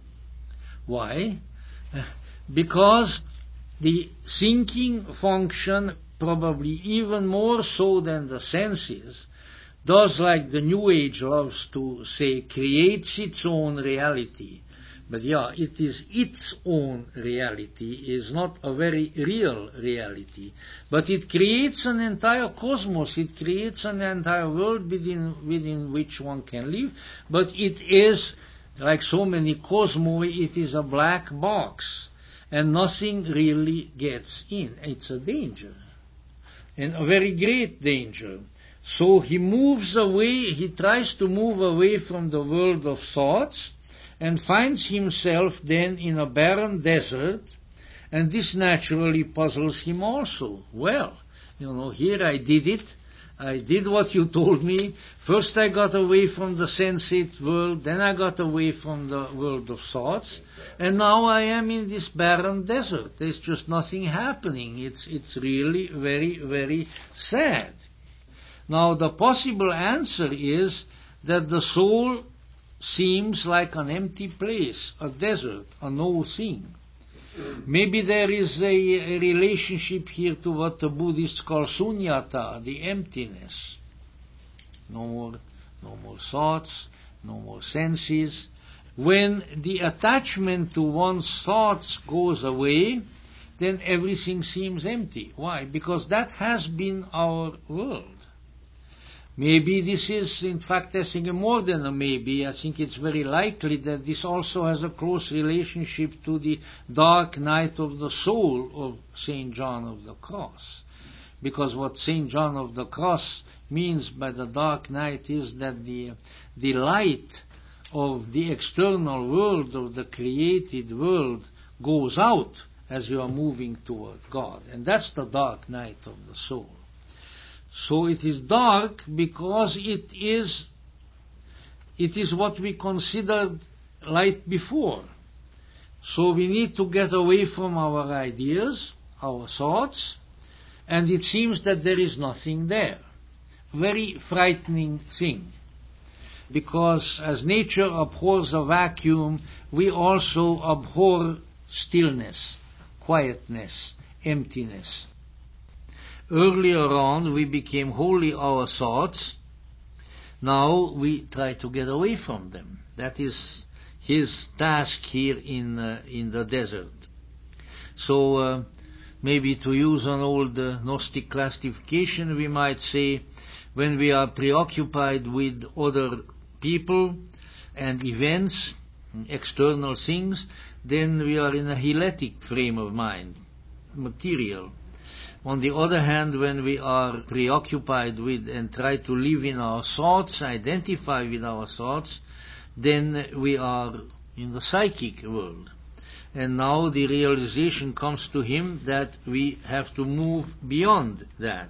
Why? Because the thinking function, probably even more so than the senses, does, like the New Age loves to say, creates its own reality. But yeah, it is its own reality, is not a very real reality. But it creates an entire cosmos, it creates an entire world within, within which one can live. But it is, like so many cosmoi, it is a black box. And nothing really gets in. It's a danger. And a very great danger. So he moves away, he tries to move away from the world of thoughts, and finds himself then in a barren desert, and this naturally puzzles him also. Well, you know, here I did it, I did what you told me. First I got away from the sensate world, then I got away from the world of thoughts, and now I am in this barren desert. There's just nothing happening. It's, it's really very, very sad. Now the possible answer is that the soul seems like an empty place, a desert, a no thing. Maybe there is a, a relationship here to what the Buddhists call sunyata, the emptiness. No more, no more thoughts, no more senses. When the attachment to one's thoughts goes away, then everything seems empty. Why? Because that has been our world. Maybe this is, in fact, I think more than a maybe. I think it's very likely that this also has a close relationship to the dark night of the soul of Saint John of the Cross. Because what Saint John of the Cross means by the dark night is that the, the light of the external world, of the created world, goes out as you are moving toward God. And that's the dark night of the soul. So it is dark because it is, it is what we considered light before. So we need to get away from our ideas, our thoughts, and it seems that there is nothing there. Very frightening thing. Because as nature abhors a vacuum, we also abhor stillness, quietness, emptiness. Earlier on, we became wholly our thoughts. Now we try to get away from them. That is his task here in uh, in the desert. So uh, maybe to use an old uh, Gnostic classification, we might say, when we are preoccupied with other people and events, external things, then we are in a heletic frame of mind, material. On the other hand, when we are preoccupied with and try to live in our thoughts, identify with our thoughts, then we are in the psychic world. And now the realization comes to him that we have to move beyond that.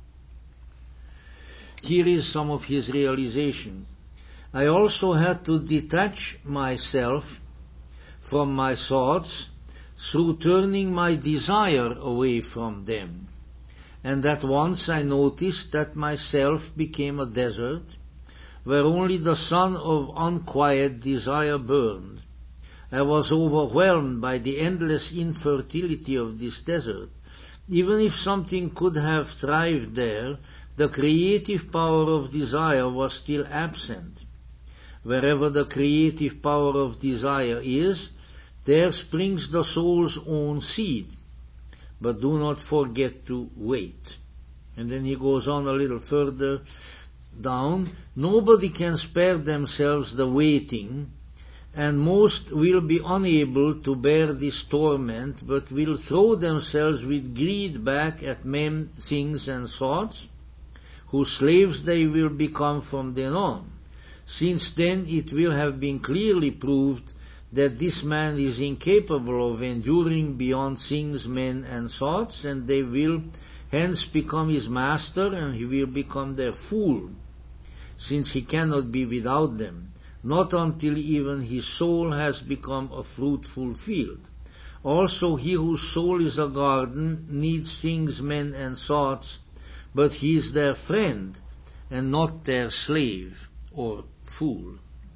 Here is some of his realization. I also had to detach myself from my thoughts through turning my desire away from them. And at once I noticed that myself became a desert, where only the sun of unquiet desire burned. I was overwhelmed by the endless infertility of this desert. Even if something could have thrived there, the creative power of desire was still absent. Wherever the creative power of desire is, there springs the soul's own seed. But do not forget to wait. And then he goes on a little further down. Nobody can spare themselves the waiting, and most will be unable to bear this torment, but will throw themselves with greed back at men, things, and thoughts, whose slaves they will become from then on. Since then it will have been clearly proved that this man is incapable of enduring beyond things, men, and thoughts, and they will hence become his master, and he will become their fool, since he cannot be without them, not until even his soul has become a fruitful field. Also he whose soul is a garden needs things, men, and thoughts, but he is their friend, and not their slave or fool.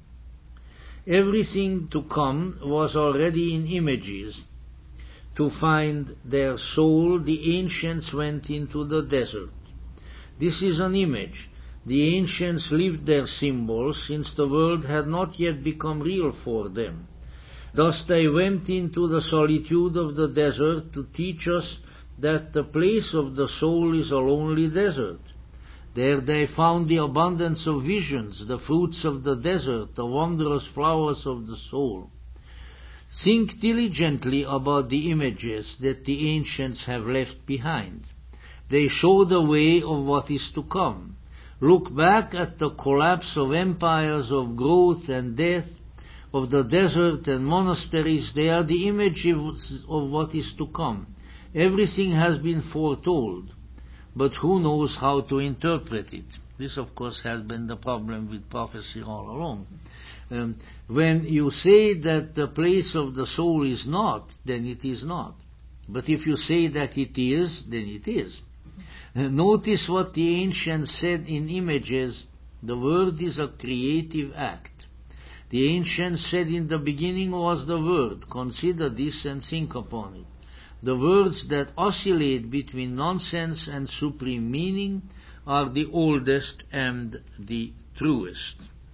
Everything to come was already in images. To find their soul, the ancients went into the desert. This is an image. The ancients lived their symbols, since the world had not yet become real for them. Thus they went into the solitude of the desert to teach us that the place of the soul is a lonely desert. There they found the abundance of visions, the fruits of the desert, the wondrous flowers of the soul. Think diligently about the images that the ancients have left behind. They show the way of what is to come. Look back at the collapse of empires, of growth and death, of the desert and monasteries. They are the images of what is to come. Everything has been foretold, but who knows how to interpret it? This, of course, has been the problem with prophecy all along. Um, when you say that the place of the soul is not, then it is not. But if you say that it is, then it is. Uh, notice what the ancients said in images. The word is a creative act. The ancients said in the beginning was the Word. Consider this and think upon it. The words that oscillate between nonsense and supreme meaning are the oldest and the truest.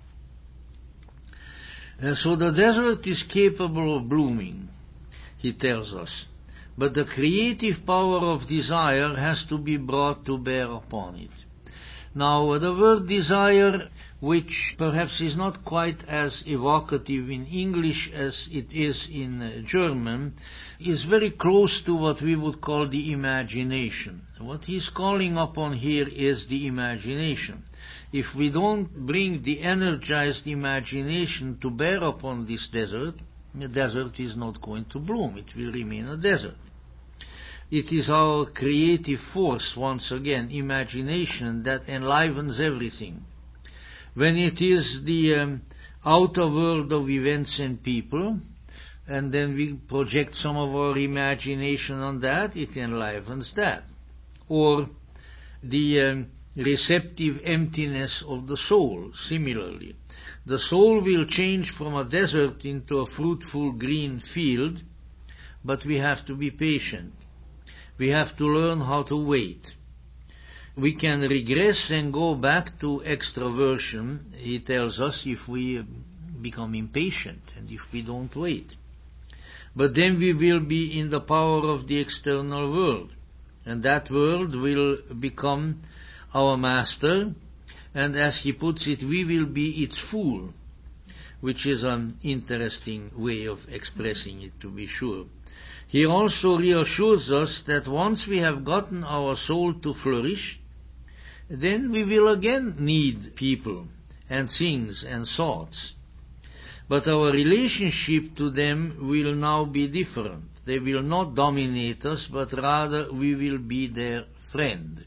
And so the desert is capable of blooming, he tells us, but the creative power of desire has to be brought to bear upon it. Now, the word desire, which perhaps is not quite as evocative in English as it is in uh, German, is very close to what we would call the imagination. What he's calling upon here is the imagination. If we don't bring the energized imagination to bear upon this desert, the desert is not going to bloom. It will remain a desert. It is our creative force, once again, imagination, that enlivens everything. When it is the um, outer world of events and people, and then we project some of our imagination on that, it enlivens that. Or the um, receptive emptiness of the soul, similarly. The soul will change from a desert into a fruitful green field, but we have to be patient. We have to learn how to wait. We can regress and go back to extraversion, he tells us, if we become impatient and if we don't wait. But then we will be in the power of the external world, and that world will become our master, and as he puts it, we will be its fool, which is an interesting way of expressing it, to be sure. He also reassures us that once we have gotten our soul to flourish, then we will again need people and things and thoughts. But our relationship to them will now be different. They will not dominate us, but rather we will be their friend.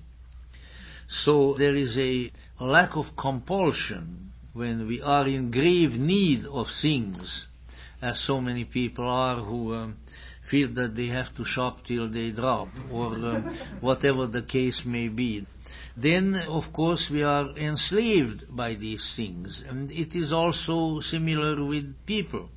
So there is a lack of compulsion when we are in grave need of things, as so many people are who um, feel that they have to shop till they drop, or um, whatever the case may be. Then, of course, we are enslaved by these things, and it is also similar with people.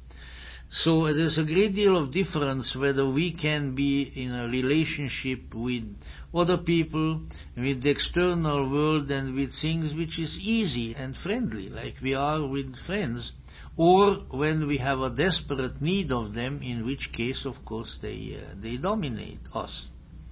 So there's a great deal of difference whether we can be in a relationship with other people, with the external world, and with things which is easy and friendly, like we are with friends, or when we have a desperate need of them, in which case, of course, they uh, they dominate us.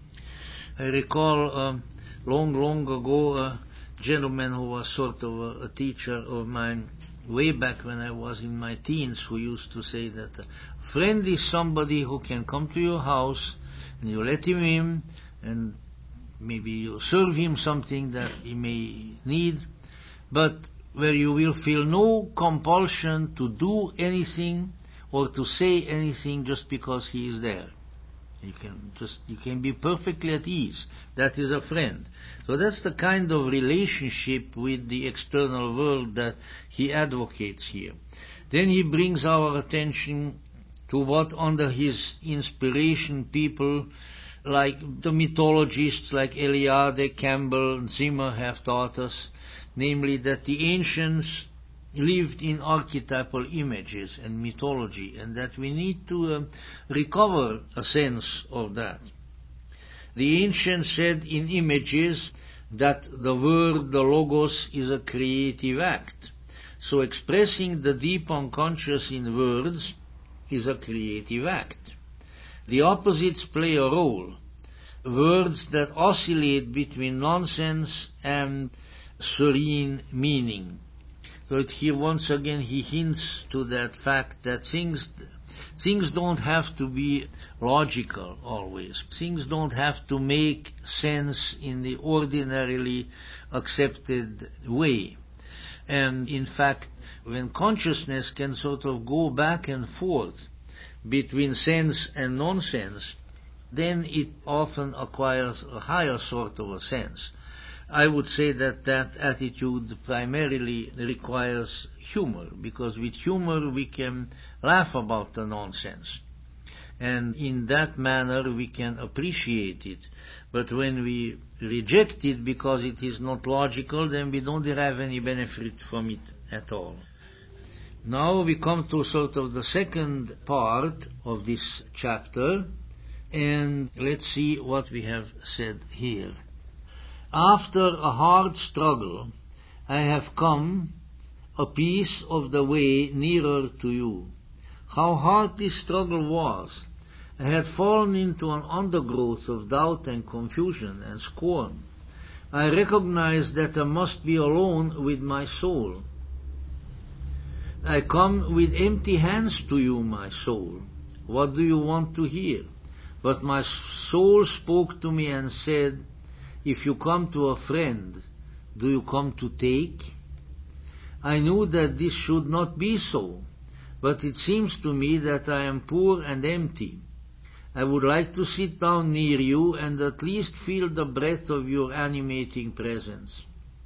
I recall um, long, long ago a gentleman who was sort of a, a teacher of mine way back when I was in my teens, who used to say that a friend is somebody who can come to your house and you let him in and maybe you serve him something that he may need, but where you will feel no compulsion to do anything or to say anything just because he is there. You can just, you can be perfectly at ease. That is a friend. So that's the kind of relationship with the external world that he advocates here. Then he brings our attention to what under his inspiration people like the mythologists like Eliade, Campbell, and Zimmer have taught us, namely that the ancients lived in archetypal images and mythology, and that we need to uh, recover a sense of that. The ancients said in images that the word, the logos, is a creative act. So expressing the deep unconscious in words is a creative act. The opposites play a role. Words that oscillate between nonsense and serene meaning. So here once again he hints to that fact that things things don't have to be logical always. Things don't have to make sense in the ordinarily accepted way. And in fact, when consciousness can sort of go back and forth between sense and nonsense, then it often acquires a higher sort of a sense. I would say that that attitude primarily requires humor, because with humor we can laugh about the nonsense. And in that manner we can appreciate it. But when we reject it because it is not logical, then we don't derive any benefit from it at all. Now we come to sort of the second part of this chapter, and let's see what we have said here. After a hard struggle, I have come a piece of the way nearer to you. How hard this struggle was! I had fallen into an undergrowth of doubt and confusion and scorn. I recognized that I must be alone with my soul. I come with empty hands to you, my soul. What do you want to hear? But my soul spoke to me and said, if you come to a friend, do you come to take? I knew that this should not be so, but it seems to me that I am poor and empty. I would like to sit down near you and at least feel the breath of your animating presence.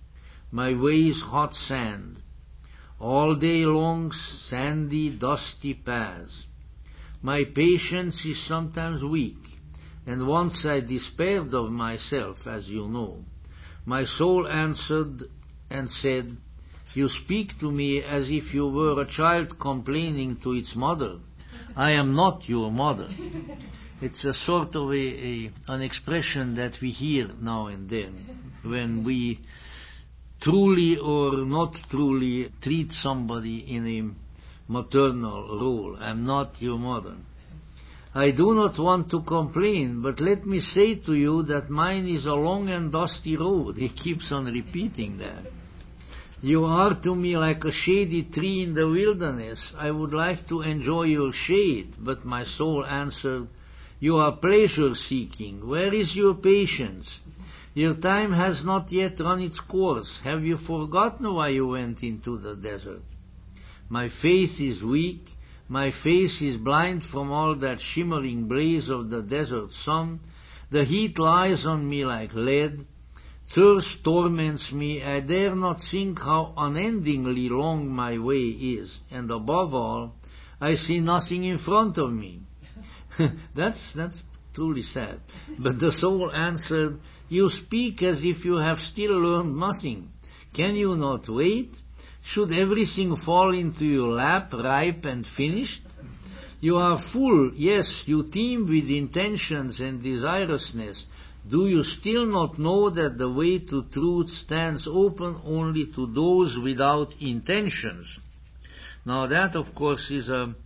My way is hot sand. All day long sandy, dusty paths. My patience is sometimes weak, and once I despaired of myself, as you know. My soul answered and said, you speak to me as if you were a child complaining to its mother. I am not your mother. It's a sort of a, a, an expression that we hear now and then when we truly or not truly treat somebody in a maternal role. I'm not your mother. I do not want to complain, but let me say to you that mine is a long and dusty road. He keeps on repeating that. You are to me like a shady tree in the wilderness. I would like to enjoy your shade, but my soul answered, you are pleasure-seeking. Where is your patience? Your time has not yet run its course. Have you forgotten why you went into the desert? My faith is weak. My face is blind from all that shimmering blaze of the desert sun. The heat lies on me like lead. Thirst torments me. I dare not think how unendingly long my way is. And above all, I see nothing in front of me. that's, that's truly sad. But the soul answered, you speak as if you have still learned nothing. Can you not wait? Should everything fall into your lap, ripe and finished? You are full, yes, you teem with intentions and desirousness. Do you still not know that the way to truth stands open only to those without intentions? Now that, of course, is a,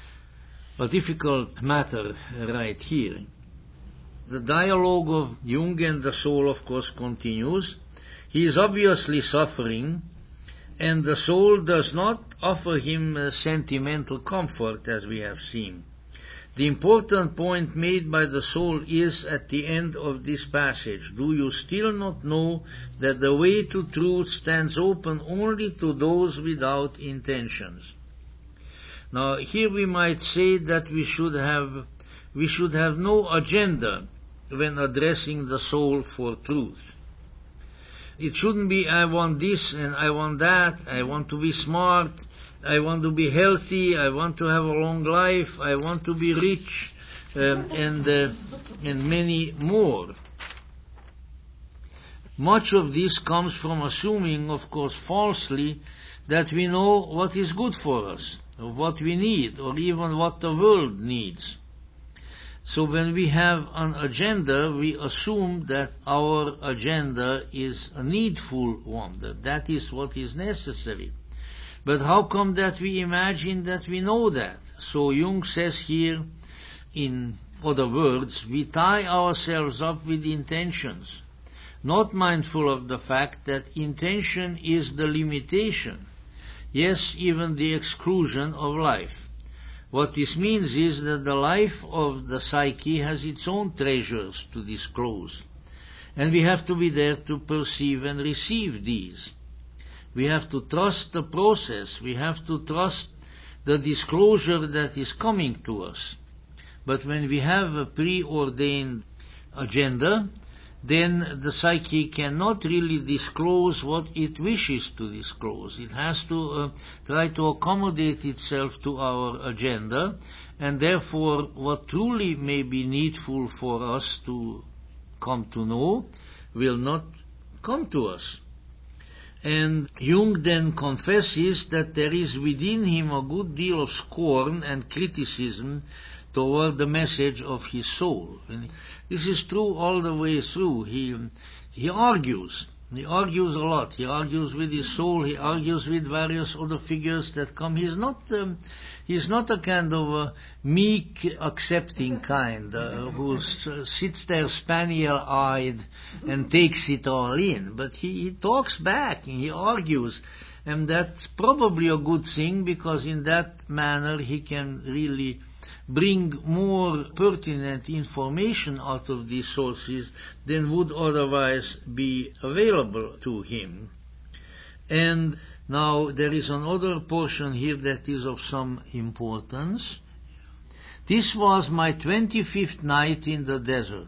a difficult matter right here. The dialogue of Jung and the soul, of course, continues. He is obviously suffering, and the soul does not offer him uh, sentimental comfort, as we have seen. The important point made by the soul is at the end of this passage. Do you still not know that the way to truth stands open only to those without intentions? Now, here we might say that we should have we should have no agenda when addressing the soul for truth. It shouldn't be, I want this and I want that, I want to be smart, I want to be healthy, I want to have a long life, I want to be rich, um, and, uh, and many more. Much of this comes from assuming, of course falsely, that we know what is good for us, or what we need, or even what the world needs. So when we have an agenda, we assume that our agenda is a needful one, that that is what is necessary. But how come that we imagine that we know that? So Jung says here, in other words, we tie ourselves up with intentions, not mindful of the fact that intention is the limitation, yes, even the exclusion of life. What this means is that the life of the psyche has its own treasures to disclose, and we have to be there to perceive and receive these. We have to trust the process, we have to trust the disclosure that is coming to us. But when we have a preordained agenda, then the psyche cannot really disclose what it wishes to disclose. It has to uh, try to accommodate itself to our agenda, and therefore what truly may be needful for us to come to know will not come to us. And Jung then confesses that there is within him a good deal of scorn and criticism toward the message of his soul. And this is true all the way through. He, he argues. He argues a lot. He argues with his soul. He argues with various other figures that come. He's not, um, he's not a kind of a meek, accepting kind uh, who uh, sits there spaniel-eyed and takes it all in. But he, he talks back and he argues. And that's probably a good thing, because in that manner he can really bring more pertinent information out of these sources than would otherwise be available to him. And now there is another portion here that is of some importance. This was my twenty-fifth night in the desert.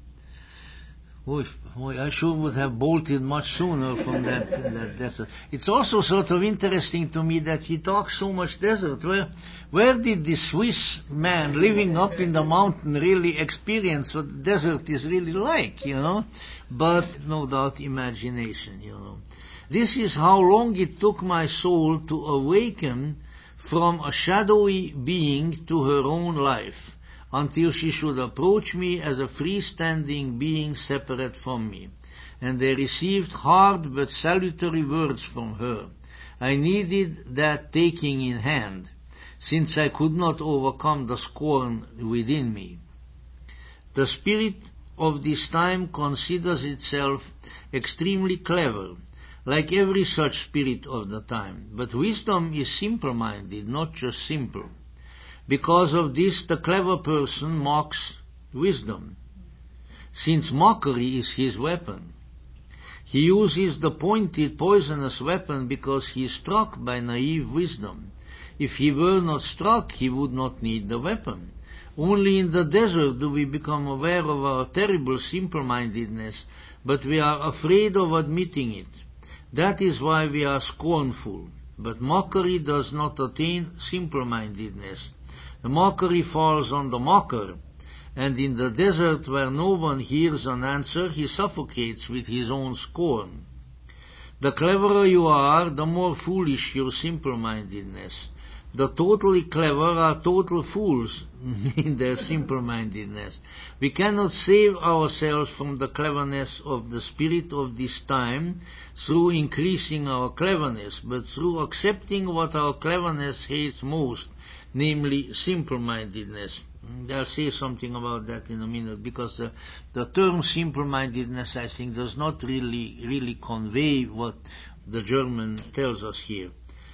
Oh, I sure would have bolted much sooner from that, that desert. It's also sort of interesting to me that he talks so much desert. Where, where did the Swiss man living up in the mountain really experience what the desert is really like, you know? But no doubt imagination, you know. This is how long it took my soul to awaken from a shadowy being to her own life, until she should approach me as a freestanding being separate from me. And I received hard but salutary words from her. I needed that taking in hand, since I could not overcome the scorn within me. The spirit of this time considers itself extremely clever, like every such spirit of the time, but wisdom is simple-minded, not just simple. Because of this, the clever person mocks wisdom, since mockery is his weapon. He uses the pointed, poisonous weapon because he is struck by naive wisdom. If he were not struck, he would not need the weapon. Only in the desert do we become aware of our terrible simple-mindedness, but we are afraid of admitting it. That is why we are scornful. But mockery does not attain simple-mindedness. The mockery falls on the mocker, and in the desert where no one hears an answer, he suffocates with his own scorn. The cleverer you are, the more foolish your simple-mindedness. The totally clever are total fools in their simple-mindedness. We cannot save ourselves from the cleverness of the spirit of this time through increasing our cleverness, but through accepting what our cleverness hates most, namely simple-mindedness. I'll say something about that in a minute, because uh, the term simple-mindedness, I think, does not really, really convey what the German tells us here.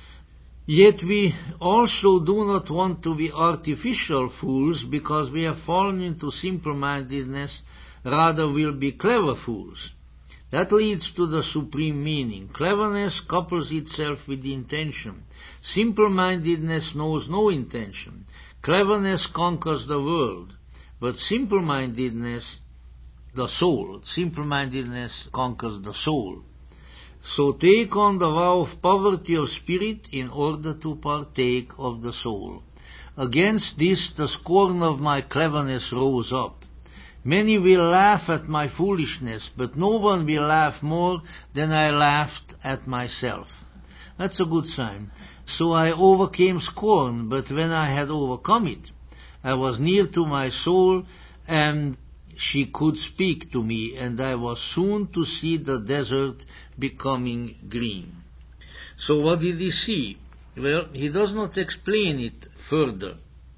Yet we also do not want to be artificial fools, because we have fallen into simple-mindedness, rather will be clever fools. That leads to the supreme meaning. Cleverness couples itself with intention. Simple-mindedness knows no intention. Cleverness conquers the world, but simple-mindedness, the soul, simple-mindedness conquers the soul. So take on the vow of poverty of spirit in order to partake of the soul. Against this the scorn of my cleverness rose up. Many will laugh at my foolishness, but no one will laugh more than I laughed at myself. That's a good sign. So I overcame scorn, but when I had overcome it, I was near to my soul, and she could speak to me, and I was soon to see the desert becoming green. So what did he see? Well, he does not explain it further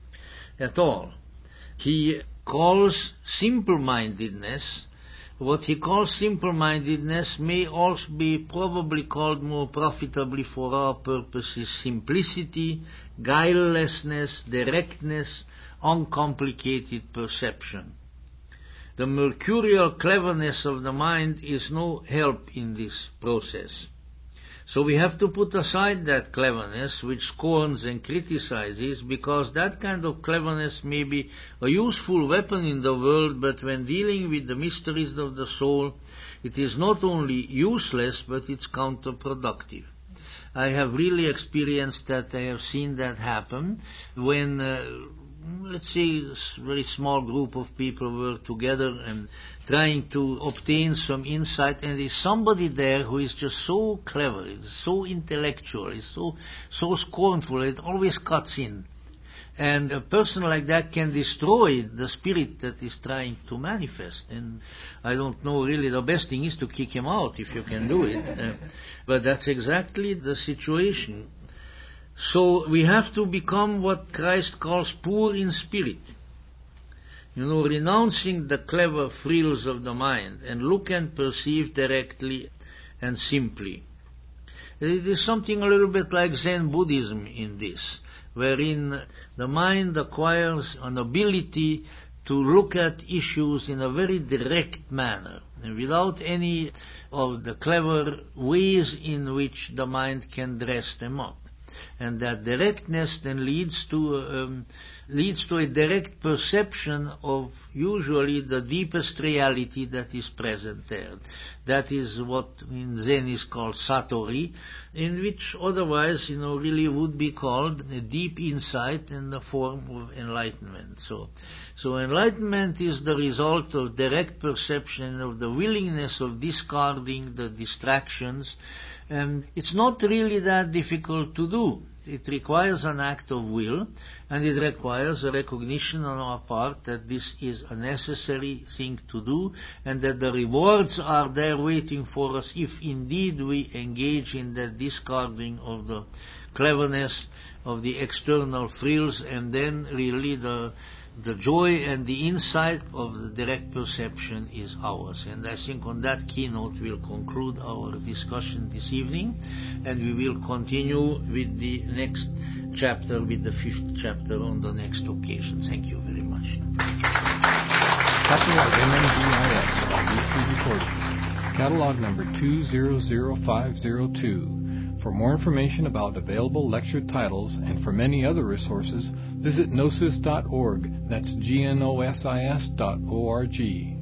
at all. He calls simple-mindedness, what he calls simple-mindedness may also be probably called more profitably for our purposes simplicity, guilelessness, directness, uncomplicated perception. The mercurial cleverness of the mind is no help in this process. So we have to put aside that cleverness which scorns and criticizes, because that kind of cleverness may be a useful weapon in the world, but when dealing with the mysteries of the soul, it is not only useless, but it's counterproductive. I have really experienced that. I have seen that happen when uh, let's say, a very small group of people were together and trying to obtain some insight, and there's somebody there who is just so clever, is so intellectual, is so so scornful, it always cuts in. And a person like that can destroy the spirit that is trying to manifest. And I don't know, really, the best thing is to kick him out if you can do it. Uh, but that's exactly the situation. So we have to become what Christ calls poor in spirit. You know, renouncing the clever frills of the mind and look and perceive directly and simply. It is something a little bit like Zen Buddhism in this, wherein the mind acquires an ability to look at issues in a very direct manner, and without any of the clever ways in which the mind can dress them up. And that directness then leads to um, leads to a direct perception of usually the deepest reality that is present there. That is what in Zen is called satori, in which otherwise, you know, really would be called a deep insight in the form of enlightenment. So, so enlightenment is the result of direct perception of the willingness of discarding the distractions. And it's not really that difficult to do. It requires an act of will, and it requires a recognition on our part that this is a necessary thing to do, and that the rewards are there waiting for us if indeed we engage in the discarding of the cleverness of the external frills, and then really the the joy and the insight of the direct perception is ours. And I think on that keynote we'll conclude our discussion this evening, and we will continue with the next chapter, with the fifth chapter on the next occasion. Thank you very much. Copyright M N D I S on B C Recordings. Catalog number two zero zero five zero two. For more information about available lecture titles and for many other resources, visit gnosis dot org. That's G N O S I S dot O R G.